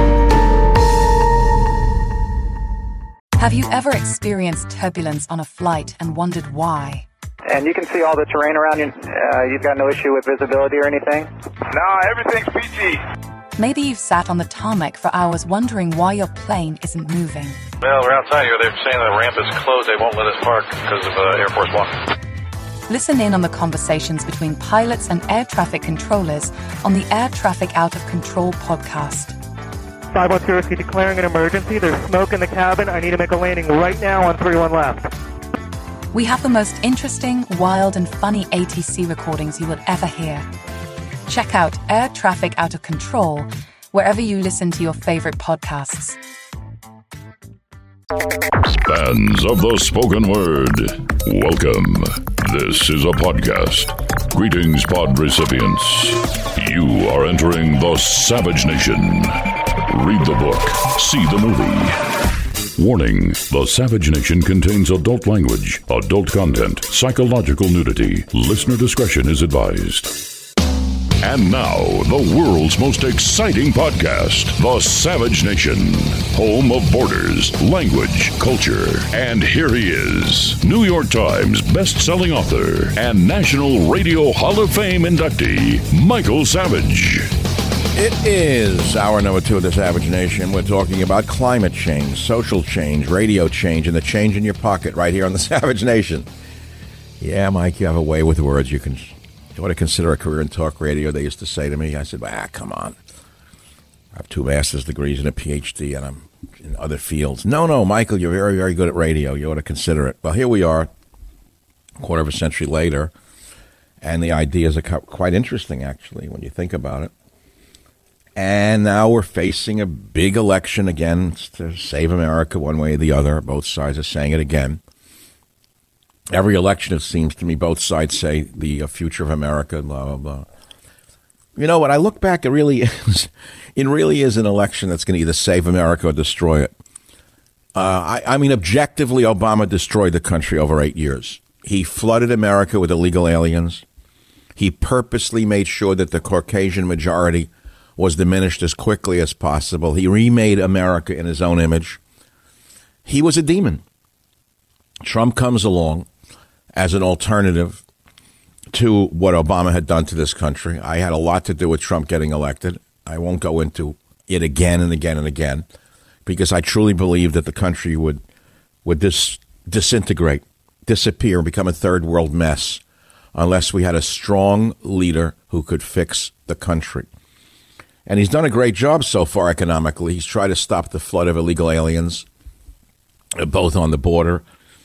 Have you ever experienced turbulence on a flight and wondered why? And you can see all the terrain around you. You've got no issue with visibility or anything? No, everything's PG. Maybe you've sat on the tarmac for hours wondering why your plane isn't moving. Well, we're outside here. They're saying the ramp is closed. They won't let us park because of Air Force One. Listen in on the conversations between pilots and air traffic controllers on the Air Traffic Out of Control podcast. 512 Whiskey declaring an emergency. There's smoke in the cabin. I need to make a landing right now on 31 left. We have the most interesting, wild, and funny ATC recordings you will ever hear. Check out Air Traffic Out of Control wherever you listen to your favorite podcasts. Fans of the spoken word, welcome. This is a podcast. Greetings, pod recipients. You are entering the Savage Nation. Read the book, see the movie. Warning, the Savage Nation contains adult language, adult content, psychological nudity. Listener discretion is advised. And now, the world's most exciting podcast, The Savage Nation, home of borders, language, culture. And here he is, New York Times best-selling author and National Radio Hall of Fame inductee, Michael Savage. It is hour number 2 of the Savage Nation. We're talking about climate change, social change, radio change, and the change in your pocket right here on the Savage Nation. Yeah, Mike, you have a way with words. You ought to consider a career in talk radio, they used to say to me. I said, come on. I have 2 master's degrees and a PhD, and I'm in other fields. No, Michael, you're very, very good at radio. You ought to consider it. Well, here we are, a quarter of a century later, and the ideas are quite interesting, actually, when you think about it. And now we're facing a big election again to save America one way or the other. Both sides are saying it again. Every election, it seems to me, both sides say the future of America, blah, blah, blah. You know, when I look back, it really is an election that's going to either save America or destroy it. I mean, objectively, Obama destroyed the country over 8 years. He flooded America with illegal aliens. He purposely made sure that the Caucasian majority was diminished as quickly as possible. He remade America in his own image. He was a demon. Trump comes along as an alternative to what Obama had done to this country. I had a lot to do with Trump getting elected. I won't go into it again and again and again, because I truly believe that the country would disintegrate, disappear, become a third world mess unless we had a strong leader who could fix the country. And he's done a great job so far economically. He's tried to stop the flood of illegal aliens, both on the border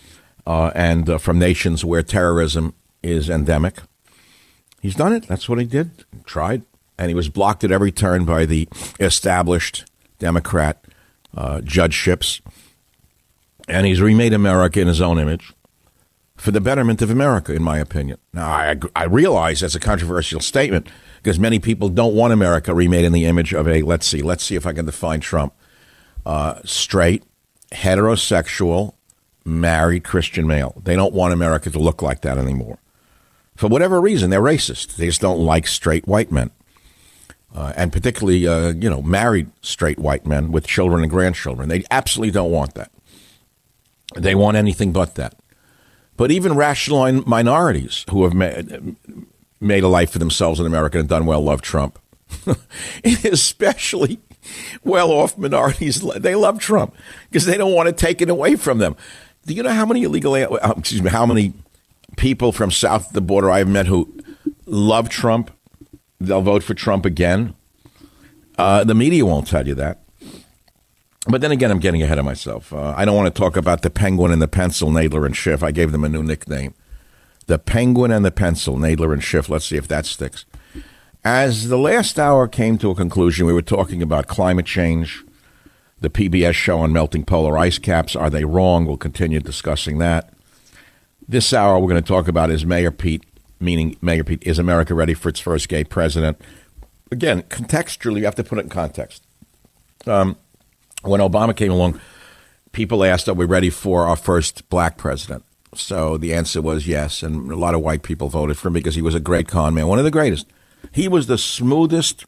and from nations where terrorism is endemic. He's done it. That's what he did. Tried. And he was blocked at every turn by the established Democrat judgeships. And he's remade America in his own image for the betterment of America, in my opinion. Now, I realize that's a controversial statement, because many people don't want America remade in the image of a, let's see if I can define Trump, straight, heterosexual, married Christian male. They don't want America to look like that anymore. For whatever reason, they're racist. They just don't like straight white men. And particularly, married straight white men with children and grandchildren. They absolutely don't want that. They want anything but that. But even rational minorities who have made a life for themselves in America and done well love Trump. Especially well-off minorities, they love Trump because they don't want to take it away from them. Do you know how many how many people from south of the border I've met who love Trump? They'll vote for Trump again. The media won't tell you that. But then again, I'm getting ahead of myself. I don't want to talk about the Penguin and the Pencil, Nadler and Schiff. I gave them a new nickname. The Penguin and the Pencil, Nadler and Schiff. Let's see if that sticks. As the last hour came to a conclusion, we were talking about climate change, the PBS show on melting polar ice caps. Are they wrong? We'll continue discussing that. This hour, we're going to talk about is Mayor Pete, is America ready for its first gay president? Again, contextually, you have to put it in context. When Obama came along, people asked, are we ready for our first black president? So the answer was yes, and a lot of white people voted for him because he was a great con man, one of the greatest. He was the smoothest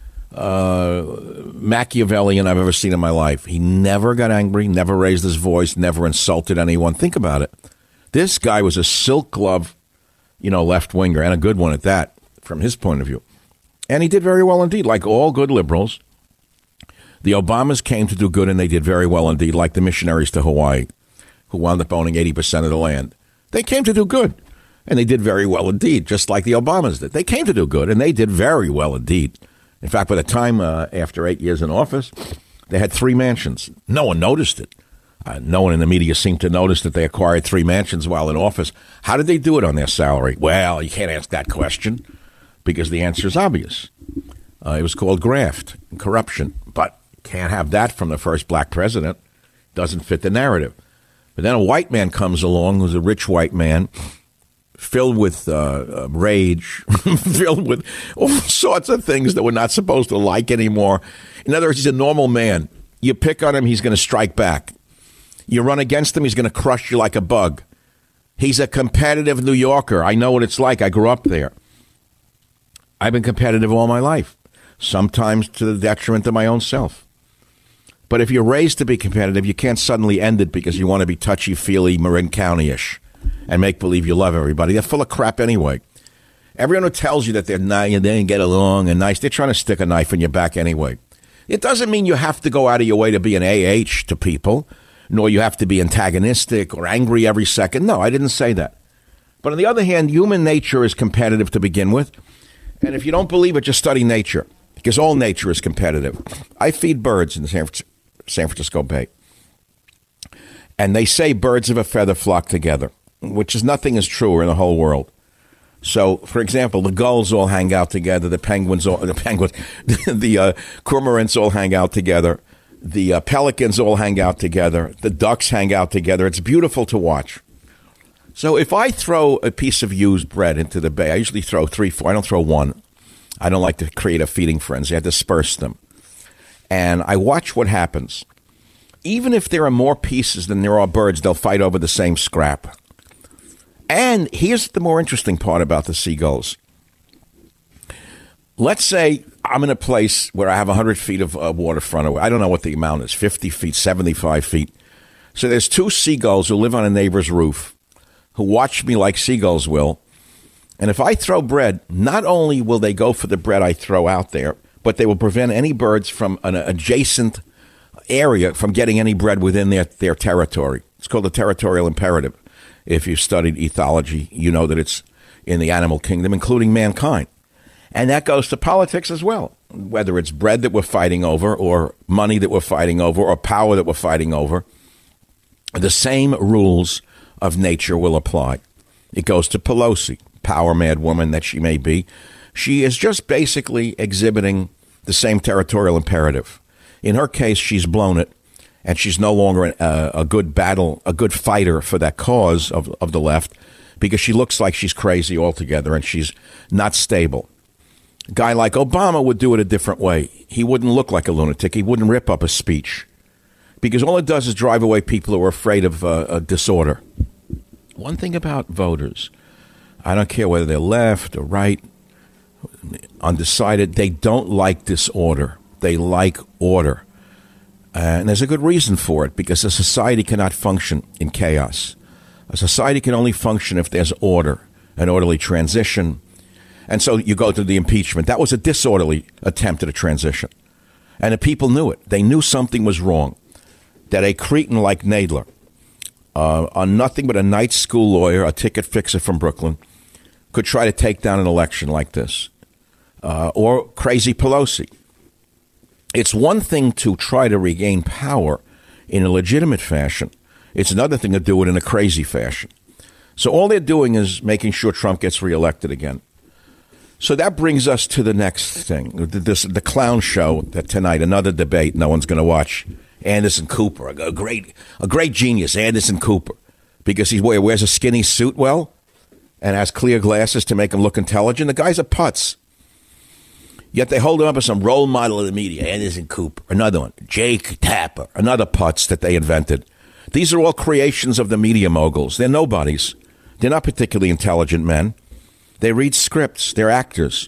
Machiavellian I've ever seen in my life. He never got angry, never raised his voice, never insulted anyone. Think about it. This guy was a silk glove, left-winger, and a good one at that, from his point of view. And he did very well indeed, like all good liberals. The Obamas came to do good, and they did very well indeed, like the missionaries to Hawaii, who wound up owning 80% of the land. They came to do good, and they did very well indeed, just like the Obamas did. They came to do good, and they did very well indeed. In fact, by the time after 8 years in office, they had 3 mansions. No one noticed it. No one in the media seemed to notice that they acquired 3 mansions while in office. How did they do it on their salary? Well, you can't ask that question because the answer is obvious. It was called graft and corruption, but can't have that from the first black president. Doesn't fit the narrative. But then a white man comes along who's a rich white man, filled with rage, filled with all sorts of things that we're not supposed to like anymore. In other words, he's a normal man. You pick on him, he's going to strike back. You run against him, he's going to crush you like a bug. He's a competitive New Yorker. I know what it's like. I grew up there. I've been competitive all my life, sometimes to the detriment of my own self. But if you're raised to be competitive, you can't suddenly end it because you want to be touchy-feely Marin County-ish and make believe you love everybody. They're full of crap anyway. Everyone who tells you that they didn't get along and nice, they're trying to stick a knife in your back anyway. It doesn't mean you have to go out of your way to be an AH to people, nor you have to be antagonistic or angry every second. No, I didn't say that. But on the other hand, human nature is competitive to begin with. And if you don't believe it, just study nature, because all nature is competitive. I feed birds in San San Francisco Bay. And they say birds of a feather flock together, which is nothing is truer in the whole world. So, for example, the gulls all hang out together. The cormorants all hang out together. The pelicans all hang out together. The ducks hang out together. It's beautiful to watch. So if I throw a piece of used bread into the bay, I usually throw 3, 4. I don't throw one. I don't like to create a feeding frenzy. I disperse them. And I watch what happens. Even if there are more pieces than there are birds, they'll fight over the same scrap. And here's the more interesting part about the seagulls. Let's say I'm in a place where I have 100 feet of waterfront away. I don't know what the amount is, 50 feet, 75 feet. So there's 2 seagulls who live on a neighbor's roof who watch me like seagulls will. And if I throw bread, not only will they go for the bread I throw out there, but they will prevent any birds from an adjacent area from getting any bread within their territory. It's called the territorial imperative. If you've studied ethology, you know that it's in the animal kingdom, including mankind. And that goes to politics as well, whether it's bread that we're fighting over or money that we're fighting over or power that we're fighting over. The same rules of nature will apply. It goes to Pelosi, power-mad woman that she may be. She is just basically exhibiting the same territorial imperative. In her case, she's blown it, and she's no longer a good fighter for that cause of the left because she looks like she's crazy altogether and she's not stable. A guy like Obama would do it a different way. He wouldn't look like a lunatic. He wouldn't rip up a speech because all it does is drive away people who are afraid of disorder. One thing about voters, I don't care whether they're left or right, undecided, they don't like disorder. They like order. And there's a good reason for it, because a society cannot function in chaos. A society can only function if there's order, an orderly transition. And so you go to the impeachment. That was a disorderly attempt at a transition. And the people knew it. They knew something was wrong. That a cretin like Nadler, nothing but a night school lawyer, a ticket fixer from Brooklyn, could try to take down an election like this. Or crazy Pelosi. It's one thing to try to regain power in a legitimate fashion. It's another thing to do it in a crazy fashion. So all they're doing is making sure Trump gets reelected again. So that brings us to the next thing, the clown show that tonight, another debate no one's going to watch. Anderson Cooper, a great genius, Anderson Cooper, because he wears a skinny suit well and has clear glasses to make him look intelligent. The guy's a putz. Yet they hold him up as some role model of the media. Anderson Cooper, another one. Jake Tapper, another putz that they invented. These are all creations of the media moguls. They're nobodies. They're not particularly intelligent men. They read scripts. They're actors.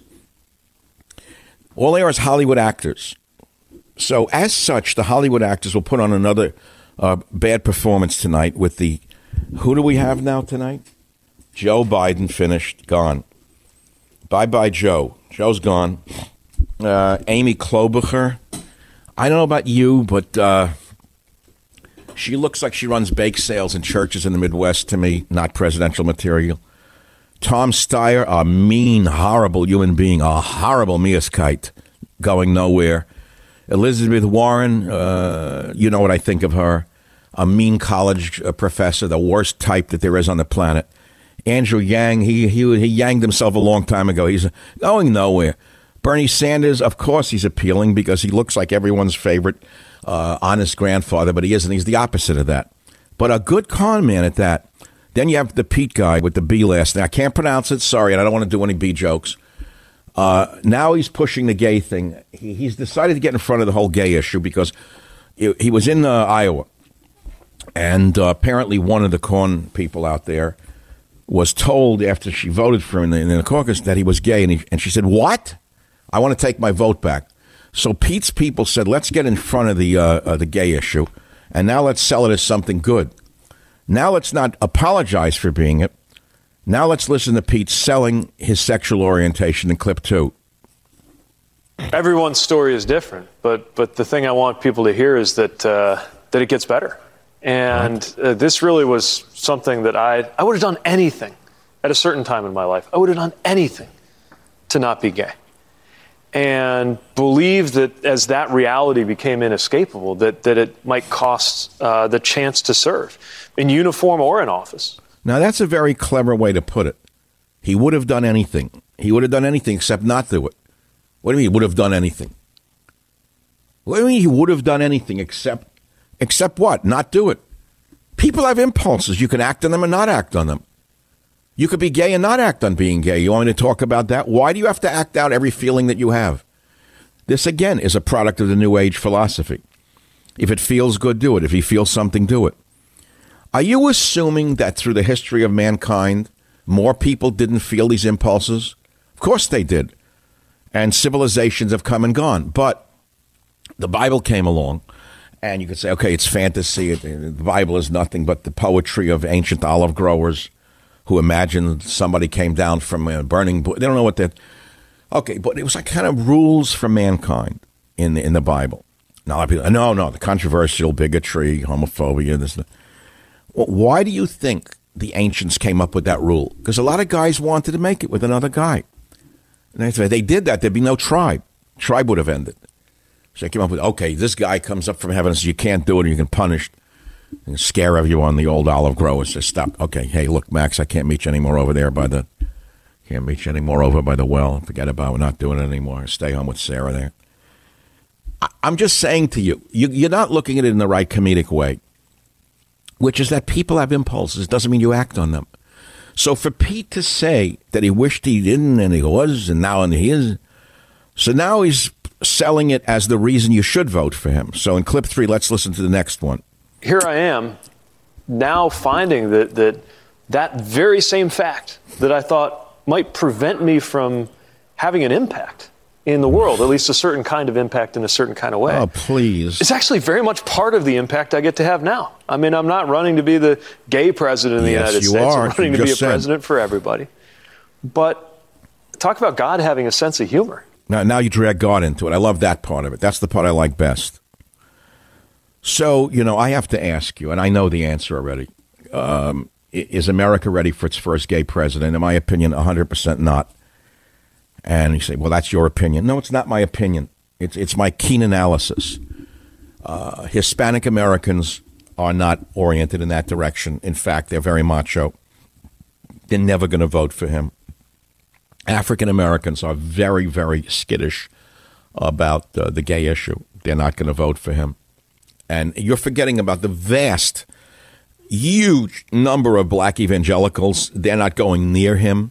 All they are is Hollywood actors. So as such, the Hollywood actors will put on another bad performance tonight with the, who do we have now tonight? Joe Biden finished, gone. Bye-bye, Joe. Joe's gone. Amy Klobuchar. I don't know about you, but she looks like she runs bake sales in churches in the Midwest to me, not presidential material. Tom Steyer, a mean, horrible human being, a horrible miaskite, going nowhere. Elizabeth Warren, you know what I think of her, a mean college professor, the worst type that there is on the planet. Andrew Yang, he yanged himself a long time ago. He's going nowhere. Bernie Sanders, of course he's appealing because he looks like everyone's favorite honest grandfather, but he isn't. He's the opposite of that. But a good con man at that. Then you have the Pete guy with the B last name. I can't pronounce it, sorry, and I don't want to do any B jokes. Now he's pushing the gay thing. He's decided to get in front of the whole gay issue because he was in Iowa. And apparently one of the corn people out there was told after she voted for him in the caucus that he was gay. And she said, what? I want to take my vote back. So Pete's people said, let's get in front of the gay issue. And now let's sell it as something good. Now let's not apologize for being it. Now let's listen to Pete selling his sexual orientation in clip 2. Everyone's story is different, but the thing I want people to hear is that it gets better. And this really was something that I would have done anything at a certain time in my life. I would have done anything to not be gay. and believed that as that reality became inescapable, that it might cost the chance to serve in uniform or in office. Now, that's a very clever way to put it. He would have done anything. He would have done anything except not do it. What do you mean he would have done anything? What do you mean he would have done anything except what? Not do it. People have impulses. You can act on them and not act on them. You could be gay and not act on being gay. You want me to talk about that? Why do you have to act out every feeling that you have? This, again, is a product of the New Age philosophy. If it feels good, do it. If you feel something, do it. Are you assuming that through the history of mankind, more people didn't feel these impulses? Of course they did. And civilizations have come and gone. But the Bible came along, and you could say, okay, it's fantasy. The Bible is nothing but the poetry of ancient olive growers who imagined somebody came down from a burning bush. They don't know what that. Okay, but it was like kind of rules for mankind in the Bible. Now, a lot of people, no, the controversial bigotry, homophobia, this. Well, why do you think the ancients came up with that rule? Because a lot of guys wanted to make it with another guy. And if they did that, there'd be no tribe. Tribe would have ended. So they came up with, okay, this guy comes up from heaven and says, you can't do it, or you can punish and scare everyone. The old olive growers say, stop. Okay, hey, look, Max, I can't meet you anymore over there by the well. Forget about it. We're not doing it anymore. Stay home with Sarah there. I'm just saying to you, you're not looking at it in the right comedic way, which is that people have impulses. Doesn't mean you act on them. So for Pete to say that he wished he didn't and he was and now he is, so now he's selling it as the reason you should vote for him. So in clip 3, let's listen to the next one. Here I am now finding that very same fact that I thought might prevent me from having an impact in the world, at least a certain kind of impact in a certain kind of way. Oh, please. It's actually very much part of the impact I get to have now. I mean, I'm not running to be the gay president of the United States. I'm running to be a president for everybody. But talk about God having a sense of humor. Now you drag God into it. I love that part of it. That's the part I like best. So, I have to ask you, and I know the answer already. Is America ready for its first gay president? In my opinion, 100% not. And you say, well, that's your opinion. No, it's not my opinion. It's my keen analysis. Hispanic Americans are not oriented in that direction. In fact, they're very macho. They're never going to vote for him. African Americans are very, very skittish about the gay issue. They're not going to vote for him. And you're forgetting about the vast, huge number of black evangelicals. They're not going near him.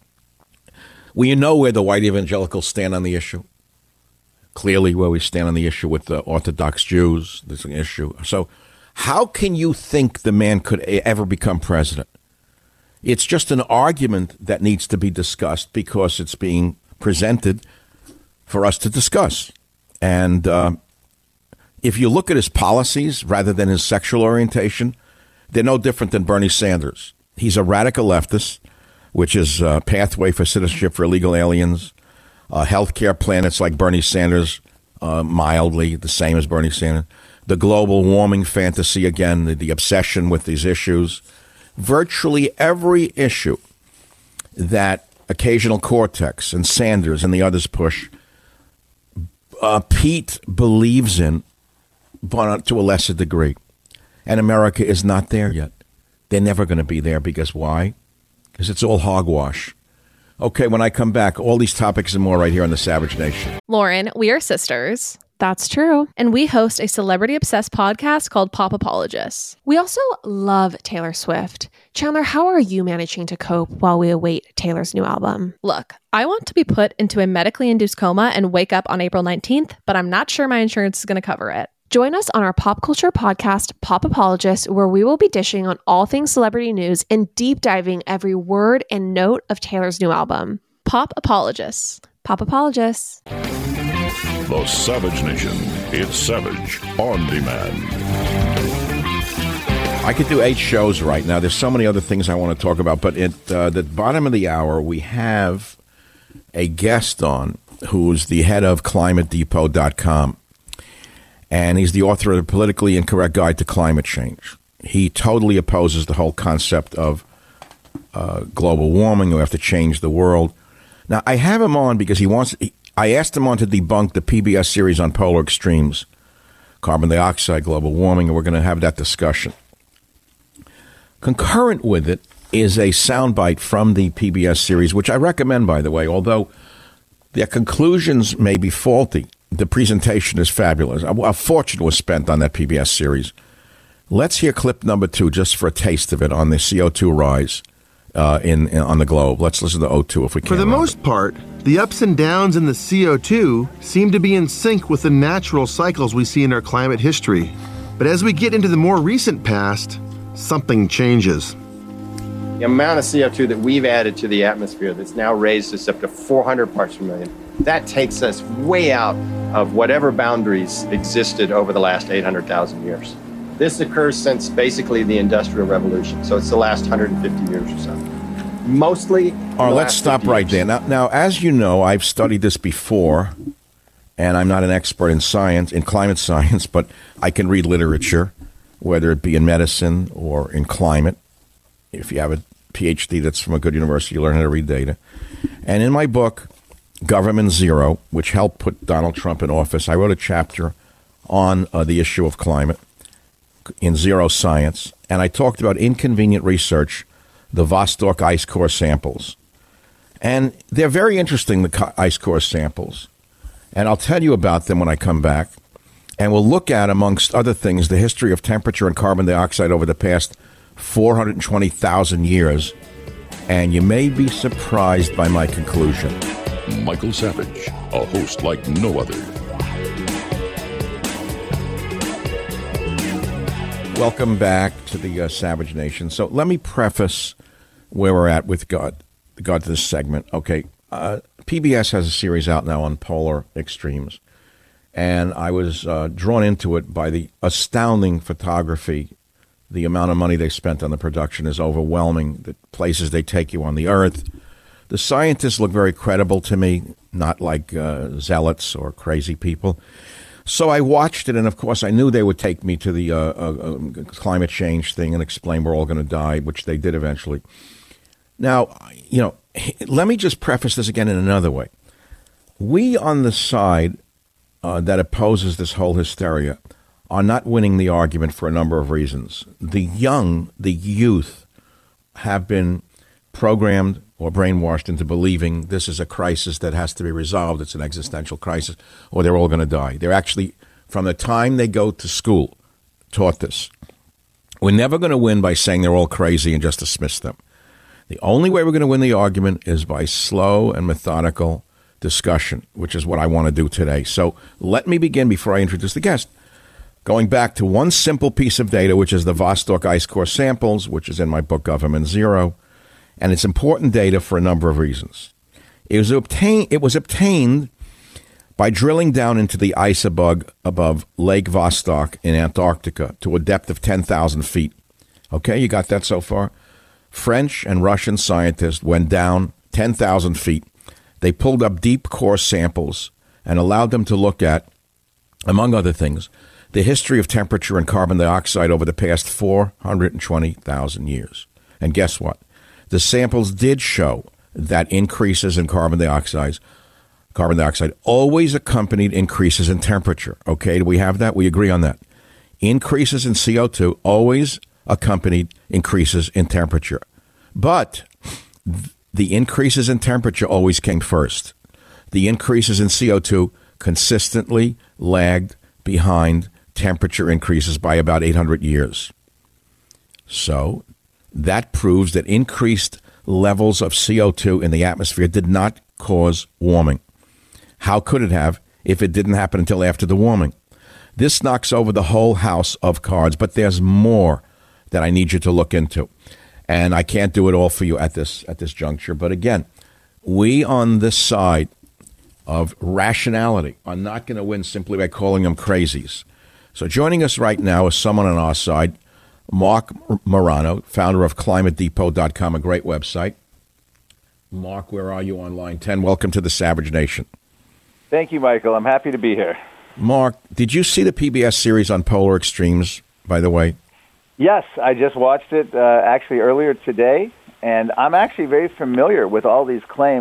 Well, you know where the white evangelicals stand on the issue. Clearly where we stand on the issue with the Orthodox Jews. There's an issue. So how can you think the man could ever become president? It's just an argument that needs to be discussed because it's being presented for us to discuss. And if you look at his policies rather than his sexual orientation, they're no different than Bernie Sanders. He's a radical leftist, which is a pathway for citizenship for illegal aliens, health care plan. It's like Bernie Sanders, mildly the same as Bernie Sanders. The global warming fantasy, again, the obsession with these issues. Virtually every issue that Occasional Cortex and Sanders and the others push, Pete believes in, but to a lesser degree. And America is not there yet. They're never going to be there because why? Because it's all hogwash. Okay, when I come back, all these topics and more right here on the Savage Nation. Lauren, we are sisters. That's true. And we host a celebrity-obsessed podcast called Pop Apologists. We also love Taylor Swift. Chandler, how are you managing to cope while we await Taylor's new album? Look, I want to be put into a medically induced coma and wake up on April 19th, but I'm not sure my insurance is going to cover it. Join us on our pop culture podcast, Pop Apologists, where we will be dishing on all things celebrity news and deep diving every word and note of Taylor's new album. Pop Apologists. Pop Apologists. The Savage Nation. It's Savage on Demand. I could do 8 shows right now. There's so many other things I want to talk about, but at the bottom of the hour, we have a guest on who's the head of ClimateDepot.com. And he's the author of The Politically Incorrect Guide to Climate Change. He totally opposes the whole concept of global warming. We have to change the world. Now, I have him on because he wants... I asked him on to debunk the PBS series on polar extremes, carbon dioxide, global warming, and we're going to have that discussion. Concurrent with it is a soundbite from the PBS series, which I recommend, by the way, although their conclusions may be faulty. The presentation is fabulous. A fortune was spent on that PBS series. Let's hear clip number 2, just for a taste of it, on the CO2 rise on the globe. Let's listen to O2 if we can. For the most part, the ups and downs in the CO2 seem to be in sync with the natural cycles we see in our climate history. But as we get into the more recent past, something changes. The amount of CO2 that we've added to the atmosphere that's now raised us up to 400 parts per million, that takes us way out of whatever boundaries existed over the last 800,000 years. This occurs since basically the Industrial Revolution, so it's the last 150 years or so. Mostly. All right, let's stop right there. Now, as you know, I've studied this before, and I'm not an expert in science, in climate science, but I can read literature, whether it be in medicine or in climate. If you have a PhD that's from a good university, you learn how to read data. And in my book, Government Zero, which helped put Donald Trump in office, I wrote a chapter on the issue of climate in Zero Science, and I talked about inconvenient research, the Vostok ice core samples. And they're very interesting, the ice core samples. And I'll tell you about them when I come back. And we'll look at, amongst other things, the history of temperature and carbon dioxide over the past 420,000 years. And you may be surprised by my conclusion. Michael Savage, a host like no other. Welcome back to the Savage Nation. So let me preface where we're at with God to this segment. Okay, PBS has a series out now on polar extremes, and I was drawn into it by the astounding photography. The amount of money they spent on the production is overwhelming. The places they take you on the Earth. The scientists look very credible to me, not like zealots or crazy people. So I watched it, and of course I knew they would take me to the climate change thing and explain we're all going to die, which they did eventually. Now, let me just preface this again in another way. We on the side that opposes this whole hysteria are not winning the argument for a number of reasons. The youth, have been programmed or brainwashed into believing this is a crisis that has to be resolved. It's an existential crisis, or they're all going to die. They're actually, from the time they go to school, taught this. We're never going to win by saying they're all crazy and just dismiss them. The only way we're going to win the argument is by slow and methodical discussion, which is what I want to do today. So let me begin before I introduce the guest. Going back to one simple piece of data, which is the Vostok ice core samples, which is in my book, Government Zero. And it's important data for a number of reasons. It was obtained by drilling down into the ice above Lake Vostok in Antarctica to a depth of 10,000 feet. Okay, you got that so far? French and Russian scientists went down 10,000 feet. They pulled up deep core samples and allowed them to look at, among other things, the history of temperature and carbon dioxide over the past 420,000 years. And guess what? The samples did show that increases in carbon dioxide always accompanied increases in temperature. Okay, do we have that? We agree on that. Increases in CO2 always accompanied increases in temperature. But the increases in temperature always came first. The increases in CO2 consistently lagged behind temperature increases by about 800 years. So that proves that increased levels of CO2 in the atmosphere did not cause warming. How could it have if it didn't happen until after the warming? This knocks over the whole house of cards, but there's more that I need you to look into. And I can't do it all for you at this juncture. But again, we on this side of rationality are not going to win simply by calling them crazies. So joining us right now is someone on our side, Mark Morano, founder of ClimateDepot.com, a great website. Mark, where are you on line 10? Welcome to the Savage Nation. Thank you, Michael. I'm happy to be here. Mark, did you see the PBS series on polar extremes, by the way? Yes, I just watched it actually earlier today, and I'm actually very familiar with all these claims.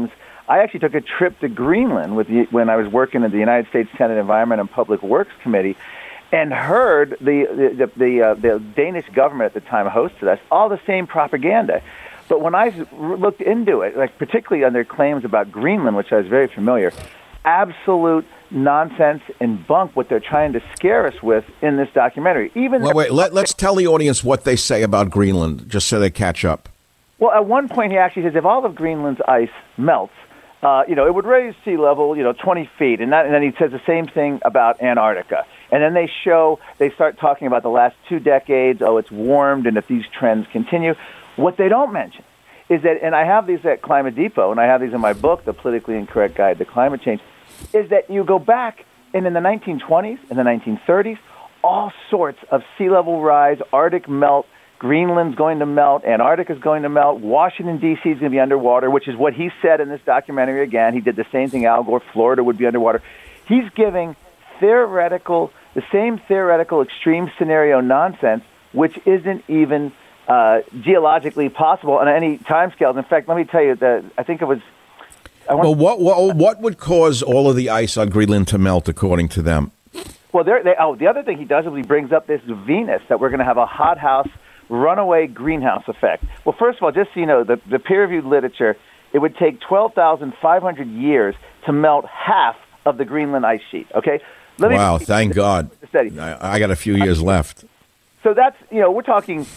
I actually took a trip to Greenland when I was working at the United States Senate Environment and Public Works Committee, and heard the Danish government at the time hosted us, all the same propaganda. But when I looked into it, like particularly on their claims about Greenland, which I was very familiar, absolute nonsense and bunk what they're trying to scare us with in this documentary. Let's tell the audience what they say about Greenland, just so they catch up. Well, at one point he actually says if all of Greenland's ice melts, it would raise sea level, 20 feet. And then he says the same thing about Antarctica. And then they start talking about the last 2 decades, it's warmed, and if these trends continue. What they don't mention is that, and I have these at Climate Depot, and I have these in my book, The Politically Incorrect Guide to Climate Change, is that you go back, and in the 1920s, in the 1930s, all sorts of sea level rise, Arctic melt, Greenland's going to melt, Antarctica's going to melt, Washington, D.C. is going to be underwater, which is what he said in this documentary again. He did the same thing, Al Gore, Florida would be underwater. He's giving the same theoretical extreme scenario nonsense, which isn't even geologically possible on any time scales. In fact, let me tell you that I think it was... what would cause all of the ice on Greenland to melt, according to them? Well, the other thing he does is he brings up this Venus, that we're going to have a hothouse, runaway greenhouse effect. Well, first of all, just so you know, the peer-reviewed literature, it would take 12,500 years to melt half of the Greenland ice sheet, okay? Wow, thank God. I got a few years left. So that's, we're talking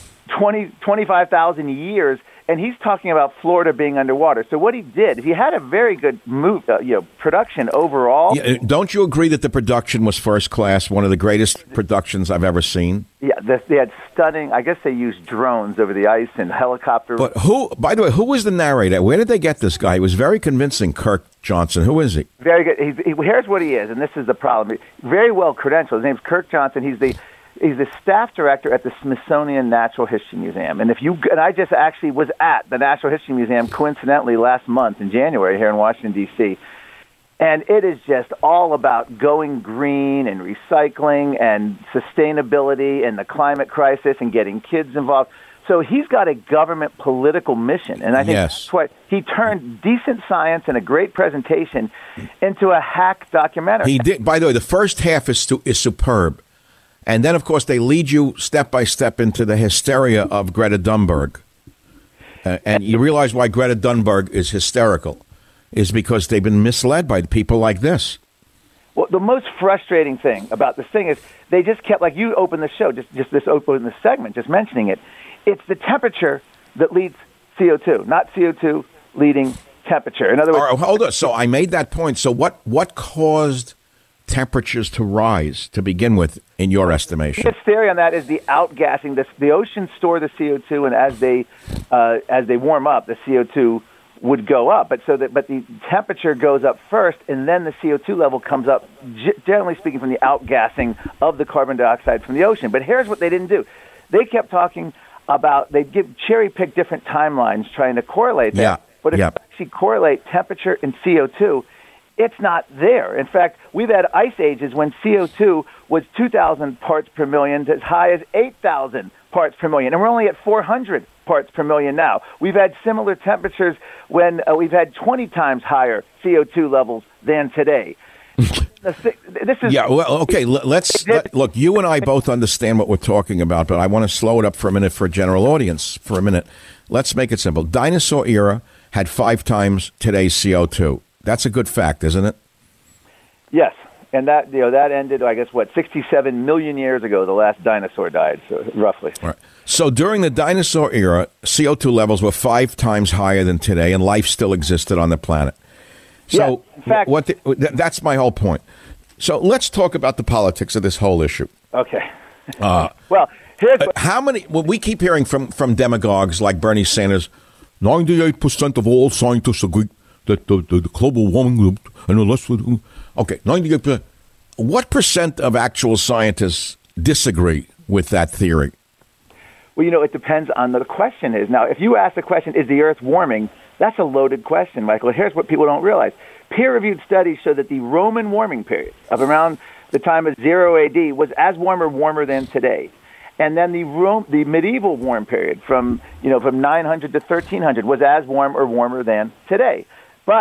25,000 years, and he's talking about Florida being underwater. So what he did, he had a very good production overall. Yeah, don't you agree that the production was first class, one of the greatest productions I've ever seen? Yeah, they had stunning, I guess they used drones over the ice and helicopters. But by the way, who was the narrator? Where did they get this guy? He was very convincing, Kirk Johnson. Who is he? Very good. Here's what he is, and this is the problem. Very well credentialed. His name's Kirk Johnson. He's the staff director at the Smithsonian Natural History Museum. And I just actually was at the Natural History Museum coincidentally last month in January here in Washington, D.C. And it is just all about going green and recycling and sustainability and the climate crisis and getting kids involved. So he's got a government political mission. And I think that's what he turned decent science and a great presentation into a hack documentary. He did. By the way, the first half is superb. And then, of course, they lead you step by step into the hysteria of Greta Thunberg. And you realize why Greta Thunberg is hysterical is because they've been misled by people like this. Well, the most frustrating thing about this thing is they just kept, like you opened the show, just this open the segment, just mentioning it. It's the temperature that leads CO2, not CO2 leading temperature. In other words, all right, hold on. So I made that point. So what caused temperatures to rise to begin with, in your estimation? His theory on that is the outgassing. The oceans store the CO2, and as they warm up, the CO2 would go up. But the temperature goes up first, and then the CO2 level comes up. Generally speaking, from the outgassing of the carbon dioxide from the ocean. But here's what they didn't do: they kept talking about they'd cherry pick different timelines trying to correlate that. Yeah. But if you actually correlate temperature and CO2, it's not there. In fact, we've had ice ages when CO2 was 2,000 parts per million to as high as 8,000 parts per million, and we're only at 400 parts per million now. We've had similar temperatures when we've had 20 times higher CO2 levels than today. Look, you and I both understand what we're talking about, but I want to slow it up for a minute for a general audience for a minute. Let's make it simple. Dinosaur era had 5 times today's CO2. That's a good fact, isn't it? Yes, and that ended, 67 million years ago. The last dinosaur died, so roughly. All right. So during the dinosaur era, CO2 levels were 5 times higher than today, and life still existed on the planet. So, in fact, that's my whole point. So let's talk about the politics of this whole issue. Okay. Well, here's we keep hearing from demagogues like Bernie Sanders. 98% of all scientists agree that the global warming and the less. Okay, 98%. What percent of actual scientists disagree with that theory? Well, it depends on the question is. Now, if you ask the question, is the Earth warming? That's a loaded question, Michael. Here's what people don't realize. Peer-reviewed studies show that the Roman warming period of around the time of 0 AD was as warmer than today. And then the medieval warm period from 900 to 1300 was as warm or warmer than today. But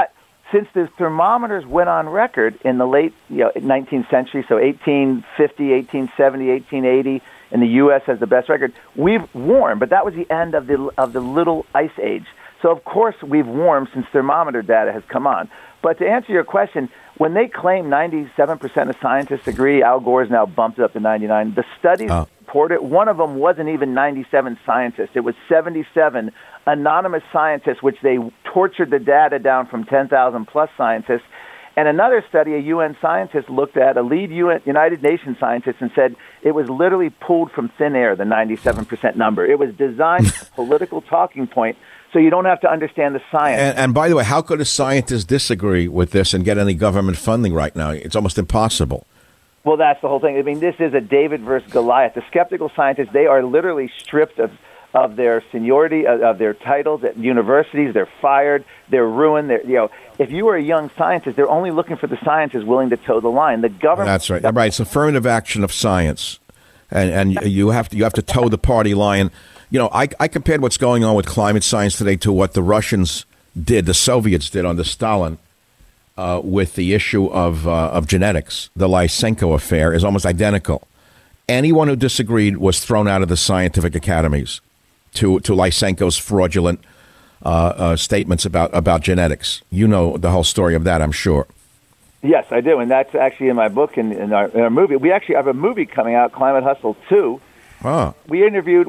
since the thermometers went on record in the late 19th century, so 1850, 1870, 1880, and the U.S. has the best record, we've warmed, but that was the end of the little ice age. So, of course, we've warmed since thermometer data has come on. But to answer your question, when they claim 97% of scientists agree, Al Gore's now bumped it up to 99, the studies report it. One of them wasn't even 97 scientists. It was 77 anonymous scientists, which they tortured the data down from 10,000 plus scientists. And another study, a UN scientist looked at, a lead United Nations scientist, and said it was literally pulled from thin air, the 97% number. It was designed as a political talking point, so you don't have to understand the science. And by the way, how could a scientist disagree with this and get any government funding right now? It's almost impossible. Well, that's the whole thing. I mean, this is a David versus Goliath. The skeptical scientists, they are literally stripped of their seniority, of their titles at universities. They're fired. They're ruined. If you are a young scientist, they're only looking for the scientists willing to toe the line. The government. That's right. Right. It's affirmative action of science, and you have to toe the party line. I compared what's going on with climate science today to what the Russians did, the Soviets did under Stalin, with the issue of genetics. The Lysenko affair is almost identical. Anyone who disagreed was thrown out of the scientific academies to Lysenko's fraudulent statements about genetics. You know the whole story of that, I'm sure. Yes, I do, and that's actually in my book and in our movie. We actually have a movie coming out, Climate Hustle 2. Huh. We interviewed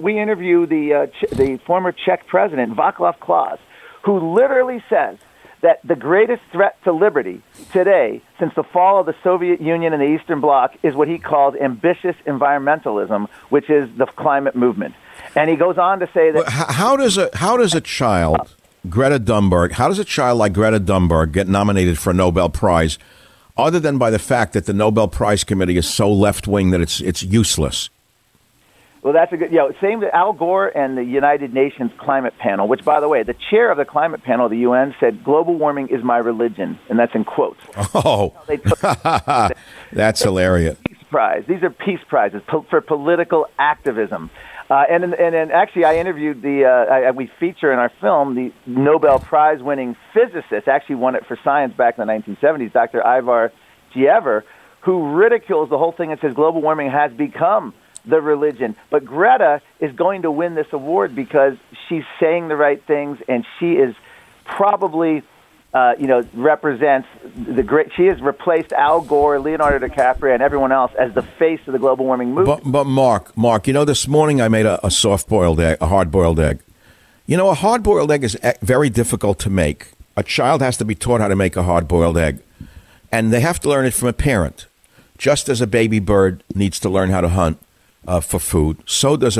the former Czech president, Václav Klaus, who literally says that the greatest threat to liberty today, since the fall of the Soviet Union and the Eastern Bloc, is what he called ambitious environmentalism, which is the climate movement. And he goes on to say that how does a child like Greta Thunberg get nominated for a Nobel Prize, other than by the fact that the Nobel Prize committee is so left wing that it's useless? Well, that's a good, same with Al Gore and the United Nations Climate Panel, which, by the way, the chair of the climate panel of the UN said, global warming is my religion, and that's in quotes. Oh, that's hilarious. Peace Prize. These are peace prizes for political activism. And actually, I interviewed we feature in our film the Nobel Prize winning physicist, actually won it for science back in the 1970s, Dr. Ivar Giaever, who ridicules the whole thing and says global warming has become the religion. But Greta is going to win this award because she's saying the right things, and she is probably, represents the great. She has replaced Al Gore, Leonardo DiCaprio, and everyone else as the face of the global warming movement. But Mark, this morning I made a soft-boiled egg, a hard-boiled egg. A hard-boiled egg is very difficult to make. A child has to be taught how to make a hard-boiled egg, and they have to learn it from a parent. Just as a baby bird needs to learn how to hunt for food, so does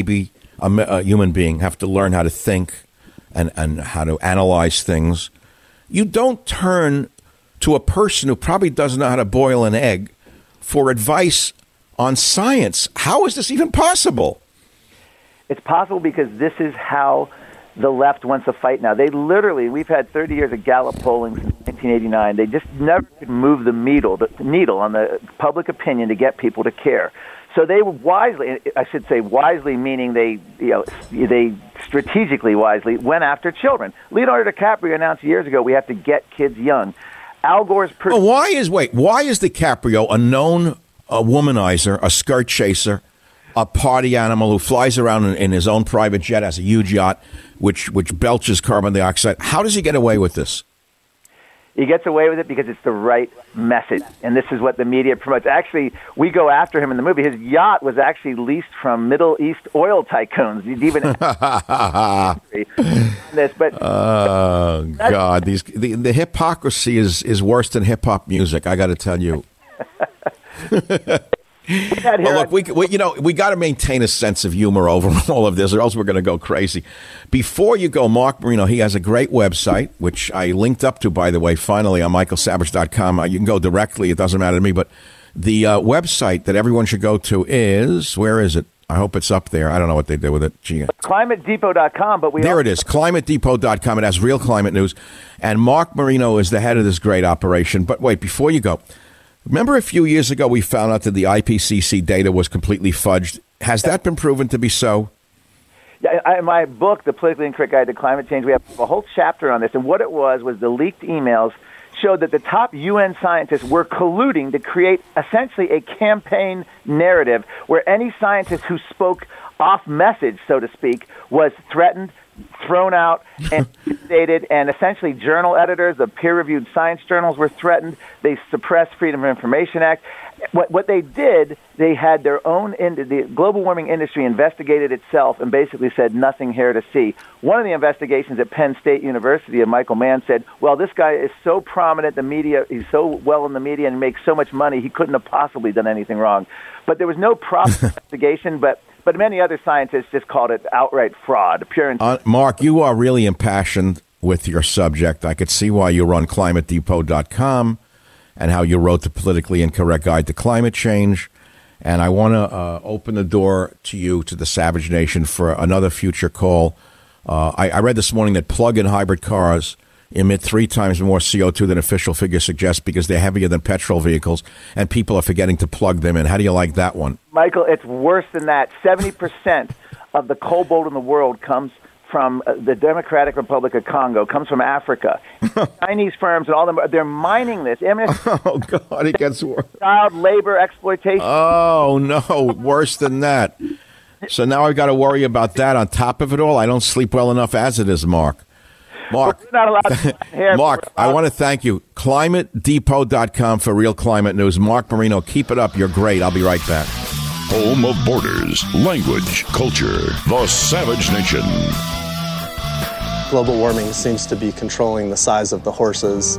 a human being have to learn how to think and how to analyze things. You don't turn to a person who probably doesn't know how to boil an egg for advice on science. How is this even possible? It's possible because this is how the left wants to fight now. We've had 30 years of Gallup polling since 1989. They just never could move the needle on the public opinion to get people to care. So they wisely, meaning they strategically wisely went after children. Leonardo DiCaprio announced years ago we have to get kids young. Al Gore's... why is DiCaprio a known womanizer, a skirt chaser, a party animal who flies around in his own private jet, has a huge yacht, which belches carbon dioxide? How does he get away with this? He gets away with it because it's the right message, and this is what the media promotes. Actually, we go after him in the movie. His yacht was actually leased from Middle East oil tycoons. He's even this, but God, the hypocrisy is worse than hip hop music. I got to tell you. Look, we got to maintain a sense of humor over all of this, or else we're going to go crazy. Before you go, Mark Marino, he has a great website, which I linked up to, by the way, finally on michaelsavage.com. You can go directly. It doesn't matter to me. But the website that everyone should go to is, where is it? I hope it's up there. I don't know what they did with it. Gee. ClimateDepot.com. There it is, ClimateDepot.com. It has real climate news. And Mark Marino is the head of this great operation. But wait, before you go, remember a few years ago we found out that the IPCC data was completely fudged. Has that been proven to be so? Yeah, in my book, The Politically Incorrect Guide to Climate Change, we have a whole chapter on this. And what it was the leaked emails showed that the top UN scientists were colluding to create essentially a campaign narrative where any scientist who spoke off message, so to speak, was threatened, thrown out, and stated, and essentially journal editors of peer-reviewed science journals were threatened. They suppressed Freedom of Information Act. What they did, they had their own, the global warming industry investigated itself and basically said nothing here to see. One of the investigations at Penn State University of Michael Mann said, well, this guy is so prominent, the media, he's so well in the media and makes so much money, he couldn't have possibly done anything wrong. But there was no proper investigation, but many other scientists just called it outright fraud. Mark, you are really impassioned with your subject. I could see why you run ClimateDepot.com and how you wrote The Politically Incorrect Guide to Climate Change. And I want to open the door to you, to the Savage Nation, for another future call. I read this morning that plug-in hybrid cars emit 3 times more CO2 than official figures suggest because they're heavier than petrol vehicles, and people are forgetting to plug them in. How do you like that one? Michael, it's worse than that. 70% of the cobalt in the world comes from the Democratic Republic of Congo, comes from Africa. Chinese firms and all them, they're mining this. Oh, God, it gets worse. Child labor exploitation. Oh, no, worse than that. So now I've got to worry about that on top of it all. I don't sleep well enough as it is, Mark. Mark, we're not allowed to hair. Mark, I want to thank you. ClimateDepot.com for real climate news. Mark Marino, keep it up. You're great. I'll be right back. Home of borders, language, culture, the Savage Nation. Global warming seems to be controlling the size of the horses.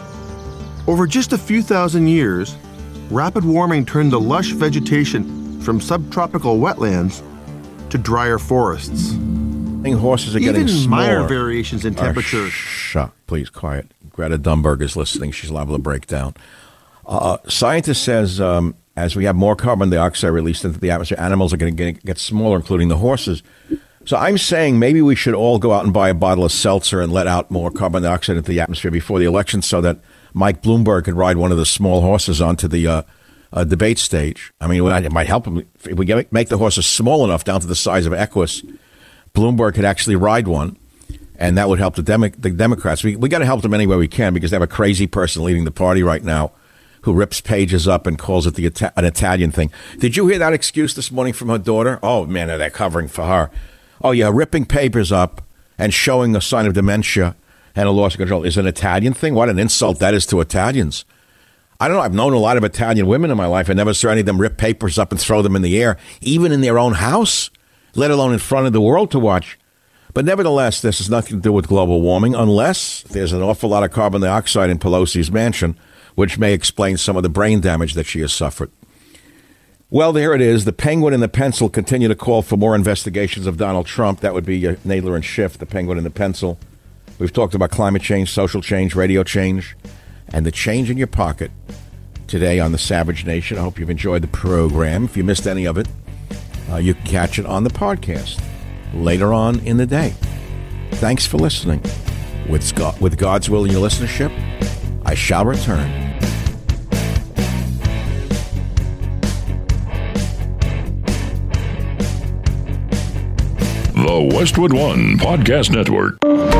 Over just a few thousand years, rapid warming turned the lush vegetation from subtropical wetlands to drier forests. Horses are getting Even smaller. minor variations in temperature. Please, quiet. Greta Thunberg is listening. She's liable to break down. Scientist says as we have more carbon dioxide released into the atmosphere, animals are going to get smaller, including the horses. So I'm saying maybe we should all go out and buy a bottle of seltzer and let out more carbon dioxide into the atmosphere before the election so that Mike Bloomberg could ride one of the small horses onto the debate stage. I mean, it might help him. If we make the horses small enough down to the size of Equus, Bloomberg could actually ride one, and that would help the Democrats. We got to help them any way we can because they have a crazy person leading the party right now who rips pages up and calls it an Italian thing. Did you hear that excuse this morning from her daughter? Oh, man, they're covering for her. Oh, yeah, ripping papers up and showing a sign of dementia and a loss of control is an Italian thing? What an insult that is to Italians. I don't know. I've known a lot of Italian women in my life. I never saw any of them rip papers up and throw them in the air, even in their own house, let alone in front of the world to watch. But nevertheless, this has nothing to do with global warming unless there's an awful lot of carbon dioxide in Pelosi's mansion, which may explain some of the brain damage that she has suffered. Well, there it is. The Penguin and the Pencil continue to call for more investigations of Donald Trump. That would be Nadler and Schiff, the Penguin and the Pencil. We've talked about climate change, social change, radio change, and the change in your pocket today on the Savage Nation. I hope you've enjoyed the program. If you missed any of it, you can catch it on the podcast later on in the day. Thanks for listening. With God's will in your listenership, I shall return. The Westwood One Podcast Network.